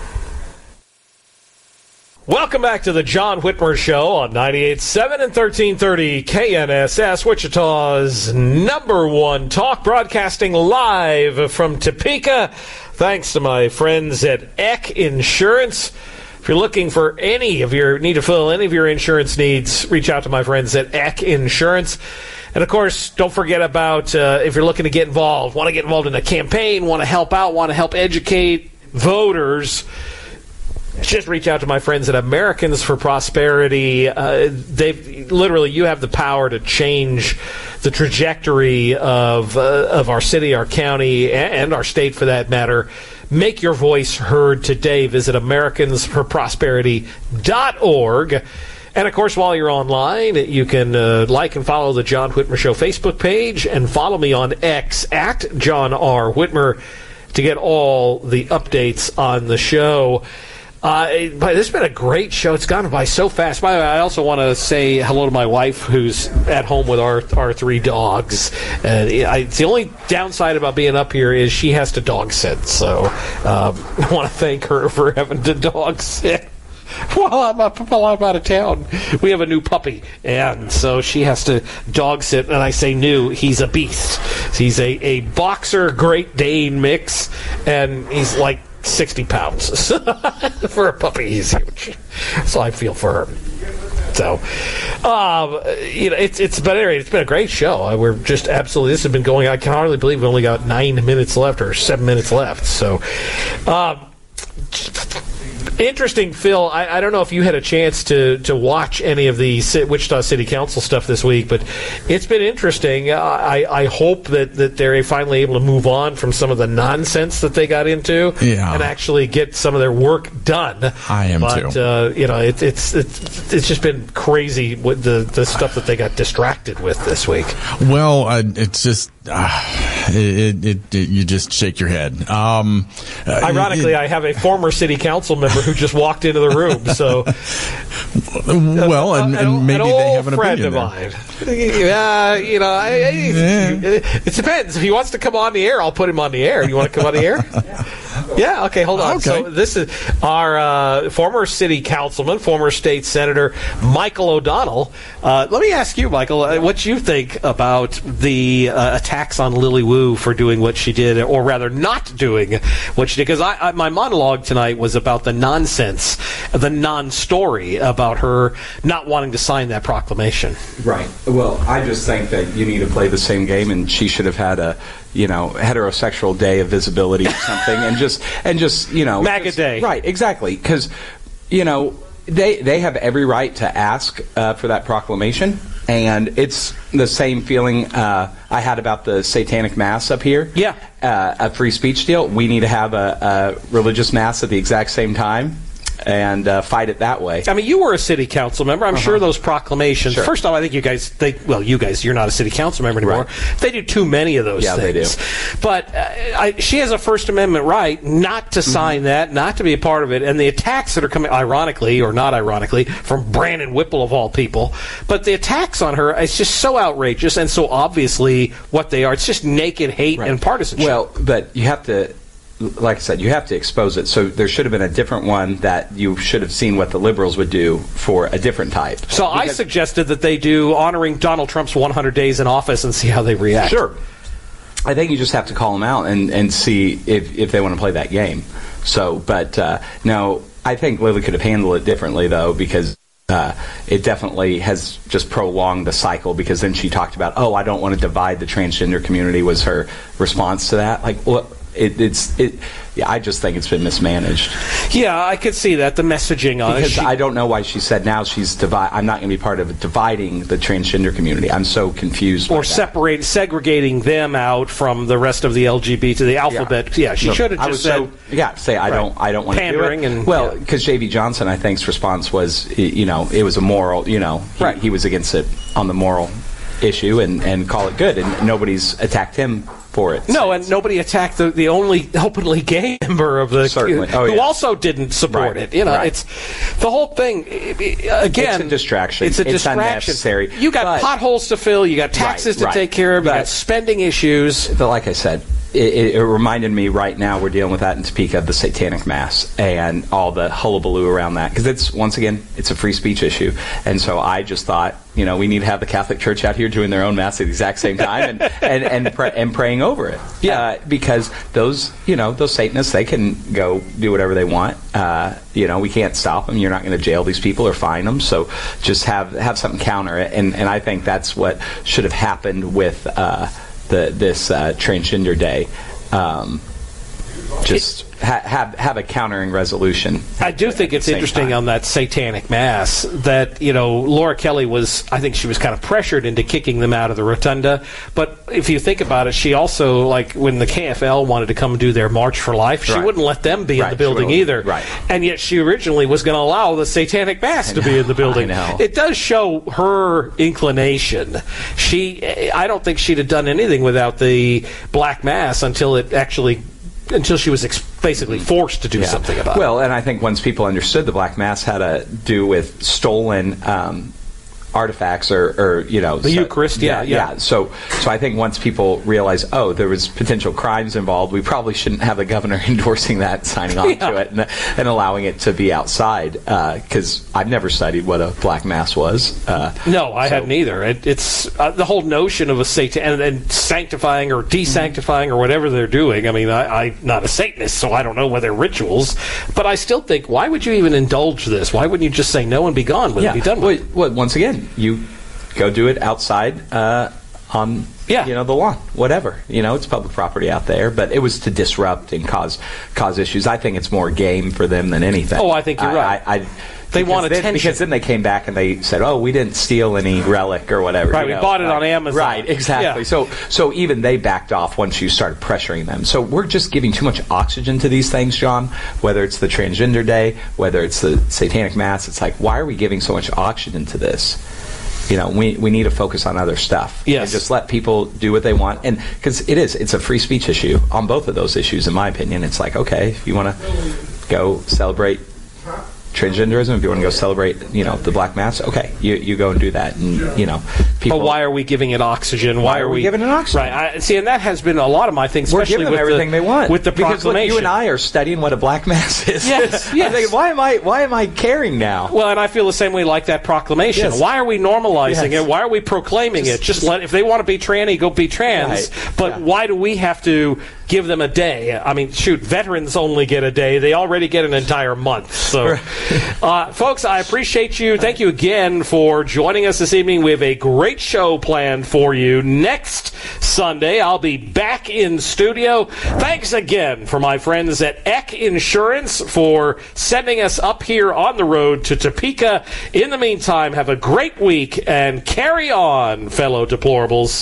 Welcome back to the John Whitmer Show on 98.7 and 1330 KNSS, Wichita's #1 talk, broadcasting live from Topeka, thanks to my friends at Eck Insurance. If you're looking for need to fill any of your insurance needs, reach out to my friends at Eck Insurance. And, of course, don't forget about if you're looking to get involved, want to get involved in a campaign, want to help out, want to help educate voters, just reach out to my friends at Americans for Prosperity. You have the power to change the trajectory of our city, our county, and our state for that matter. Make your voice heard today. Visit AmericansForProsperity.org. And, of course, while you're online, you can like and follow the John Whitmer Show Facebook page and follow me on X at John R. Whitmer to get all the updates on the show. But this has been a great show. It's gone by so fast. By the way, I also want to say hello to my wife, who's at home with our 3 dogs. It's the only downside about being up here is she has to dog sit. So I want to thank her for having to dog sit while I'm out of town. We have a new puppy, and so she has to dog sit. And I say new, he's a beast. He's a boxer Great Dane mix, and he's like 60 pounds. For a puppy, he's huge. So I feel for her. So, it's been a great show. We're just absolutely, this has been going, I can hardly believe we only got 9 minutes left or 7 minutes left. So, interesting, Phil. I don't know if you had a chance to watch any of the Wichita City Council stuff this week, but it's been interesting. I hope that they're finally able to move on from some of the nonsense that they got into and actually get some of their work done. I am too. It's just been crazy with the stuff that they got distracted with this week. Well, it's just you just shake your head. Ironically, I have a former city council member who just walked into the room. So, and maybe they have an friend opinion of mine. It depends. If he wants to come on the air, I'll put him on the air. You want to come on the air? Yeah, okay, hold on. Okay. So this is our former city councilman, former state senator, Michael O'Donnell. Let me ask you, Michael, what you think about the attacks on Lily Wu for doing what she did, or rather not doing what she did? Because my monologue tonight was about the nonsense, the non-story about her not wanting to sign that proclamation. Right. Well, I just think that you need to play the same game, and she should have had a, heterosexual day of visibility or something, and just MAGA day. Right. Exactly. Because they have every right to ask for that proclamation, and it's the same feeling I had about the satanic mass up here. Yeah. A free speech deal. We need to have a religious mass at the exact same time. And fight it that way. I mean, you were a city council member. I'm sure those proclamations. Sure. First off, I think you guys, you're not a city council member anymore. Right. They do too many of those things. Yeah, they do. But she has a First Amendment right not to sign that, not to be a part of it. And the attacks that are coming, ironically or not ironically, from Brandon Whipple of all people. But the attacks on her, it's just so outrageous and so obviously what they are. It's just naked hate and partisanship. Well, but you have to. Like I said, you have to expose it. So there should have been a different one that you should have seen what the liberals would do for a different type. So I suggested that they do honoring Donald Trump's 100 days in office and see how they react. Sure. I think you just have to call them out and see if they want to play that game. So, but no, I think Lily could have handled it differently, though, because it definitely has just prolonged the cycle, because then she talked about, I don't want to divide the transgender community was her response to that. Like, what? I just think it's been mismanaged. Yeah, I could see that, the messaging on it. Because I don't know why she said now I'm not going to be part of dividing the transgender community. I'm so confused. Or segregating them out from the rest of the LGBT, the alphabet. Yeah, she should have just said. I don't want to do it. Well, because J.B. Johnson, I think's response was, it was a moral, he was against it on the moral issue and call it good, and nobody's attacked him for it. No, and nobody attacked the only openly gay member of the who also didn't support it. It's the whole thing. Again, it's a distraction. It's unnecessary. You got potholes to fill. You got taxes to take care of. You got spending issues. But like I said, it reminded me right now we're dealing with that in Topeka, the satanic mass and all the hullabaloo around that, because it's a free speech issue. And so I just thought, we need to have the Catholic Church out here doing their own mass at the exact same time and praying over it. Yeah, because those Satanists, they can go do whatever they want. We can't stop them. You're not going to jail these people or fine them. So just have something counter it. And I think that's what should have happened with this transgender day. Have a countering resolution. I do think it's interesting on that satanic mass that, Laura Kelly I think she was kind of pressured into kicking them out of the rotunda. But if you think about it, she also, like when the KFL wanted to come do their March for Life, she wouldn't let them be in the building either. Right. And yet she originally was going to allow the satanic mass to be in the building. It does show her inclination. I don't think she'd have done anything without the black mass until she was basically forced to do something about it. Well, and I think once people understood the black mass had to do with stolen artifacts or the Eucharist, So I think once people realize, there was potential crimes involved, we probably shouldn't have the governor endorsing that, signing on to it, and allowing it to be outside. Because I've never studied what a black mass was. No, I hadn't either. It's the whole notion of a Satan and sanctifying or desanctifying or whatever they're doing. I mean, I'm not a Satanist, so I don't know whether they're rituals, but I still think, why would you even indulge this? Why wouldn't you just say no and be gone with it? Be done with it? Well, once again, you go do it outside on the lawn, whatever. It's public property out there, but it was to disrupt and cause issues. I think it's more game for them than anything. Oh, I think you're right. They want attention. Because then they came back and they said, we didn't steal any relic or whatever. Right, we bought it on Amazon. Right, exactly. Yeah. So even they backed off once you started pressuring them. So we're just giving too much oxygen to these things, John, whether it's the Transgender Day, whether it's the Satanic Mass. It's like, why are we giving so much oxygen to this? We need to focus on other stuff. Yes. And just let people do what they want. And because it's a free speech issue on both of those issues, in my opinion. It's like, okay, if you want to go celebrate transgenderism, if you want to go celebrate, the Black Mass, okay, you go and do that, and People, but why are we giving it oxygen? Why are we giving it oxygen? Right. See, and that has been a lot of my things, We're especially giving them with everything they want. With the because look, proclamation. you and I are studying what a black mass is. Yes. I'm thinking, why am I caring now? Well, and I feel the same way like that proclamation. Yes. Why are we normalizing Yes. it? Why are we proclaiming it? Just let, if they want to be tranny, go be trans. Right. But why do we have to give them a day? I mean, shoot, veterans only get a day. They already get an entire month. So, folks, I appreciate you. Thank you again for joining us this evening. We have a great show planned for you. Next Sunday, I'll be back in studio. Thanks again for my friends at Eck Insurance for sending us up here on the road to Topeka. In the meantime, have a great week and carry on, fellow deplorables.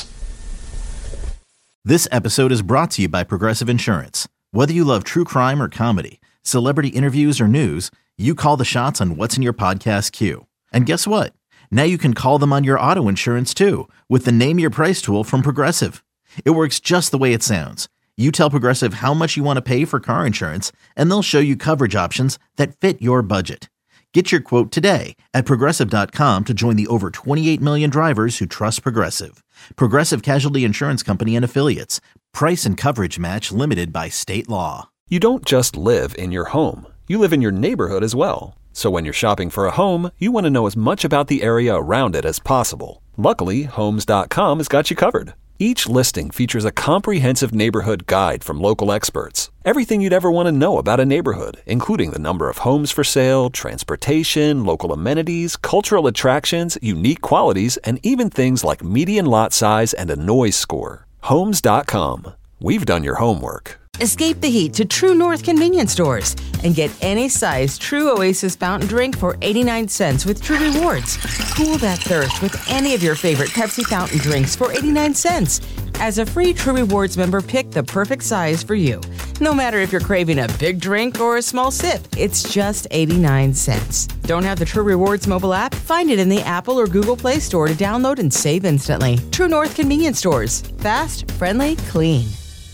This episode is brought to you by Progressive Insurance. Whether you love true crime or comedy, celebrity interviews or news, you call the shots on what's in your podcast queue. And guess what? Now you can call them on your auto insurance too with the Name Your Price tool from Progressive. It works just the way it sounds. You tell Progressive how much you want to pay for car insurance, and they'll show you coverage options that fit your budget. Get your quote today at Progressive.com to join the over 28 million drivers who trust Progressive. Progressive Casualty Insurance Company and Affiliates. Price and coverage match limited by state law. You don't just live in your home. You live in your neighborhood as well. So when you're shopping for a home, you want to know as much about the area around it as possible. Luckily, Homes.com has got you covered. Each listing features a comprehensive neighborhood guide from local experts. Everything you'd ever want to know about a neighborhood, including the number of homes for sale, transportation, local amenities, cultural attractions, unique qualities, and even things like median lot size and a noise score. Homes.com. We've done your homework. Escape the heat to True North convenience stores and get any size True Oasis fountain drink for 89 cents with True Rewards. Cool that thirst with any of your favorite Pepsi fountain drinks for 89 cents. As a free True Rewards member, pick the perfect size for you. No matter if you're craving a big drink or a small sip, it's just 89 cents. Don't have the True Rewards mobile app? Find it in the Apple or Google Play Store to download and save instantly. True North convenience stores. Fast, friendly, clean.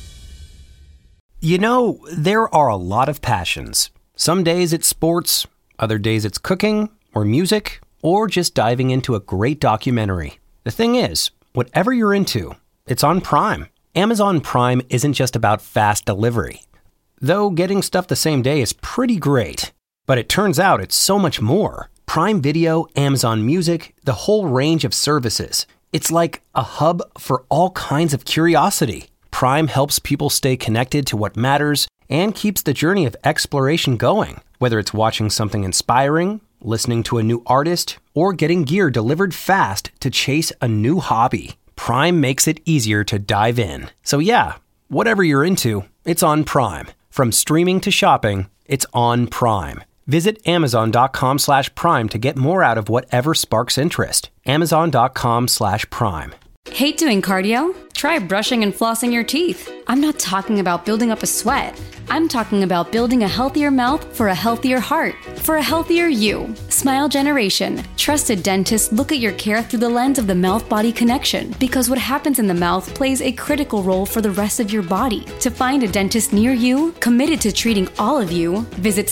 You know, there are a lot of passions. Some days it's sports, other days it's cooking, or music, or just diving into a great documentary. The thing is, whatever you're into, it's on Prime. Amazon Prime isn't just about fast delivery. Though getting stuff the same day is pretty great. But it turns out it's so much more. Prime Video, Amazon Music, the whole range of services. It's like a hub for all kinds of curiosity. Prime helps people stay connected to what matters and keeps the journey of exploration going. Whether it's watching something inspiring, listening to a new artist, or getting gear delivered fast to chase a new hobby, Prime makes it easier to dive in. So yeah, whatever you're into, it's on Prime. From streaming to shopping, it's on Prime. Visit Amazon.com/Prime to get more out of whatever sparks interest. Amazon.com/Prime. Hate doing cardio? Try brushing and flossing your teeth. I'm not talking about building up a sweat. I'm talking about building a healthier mouth for a healthier heart, for a healthier you. Smile Generation. Trusted dentists look at your care through the lens of the mouth-body connection, because what happens in the mouth plays a critical role for the rest of your body. To find a dentist near you, committed to treating all of you, visit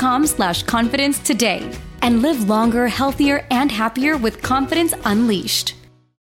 smilegeneration.com/confidence today. And live longer, healthier, and happier with confidence unleashed.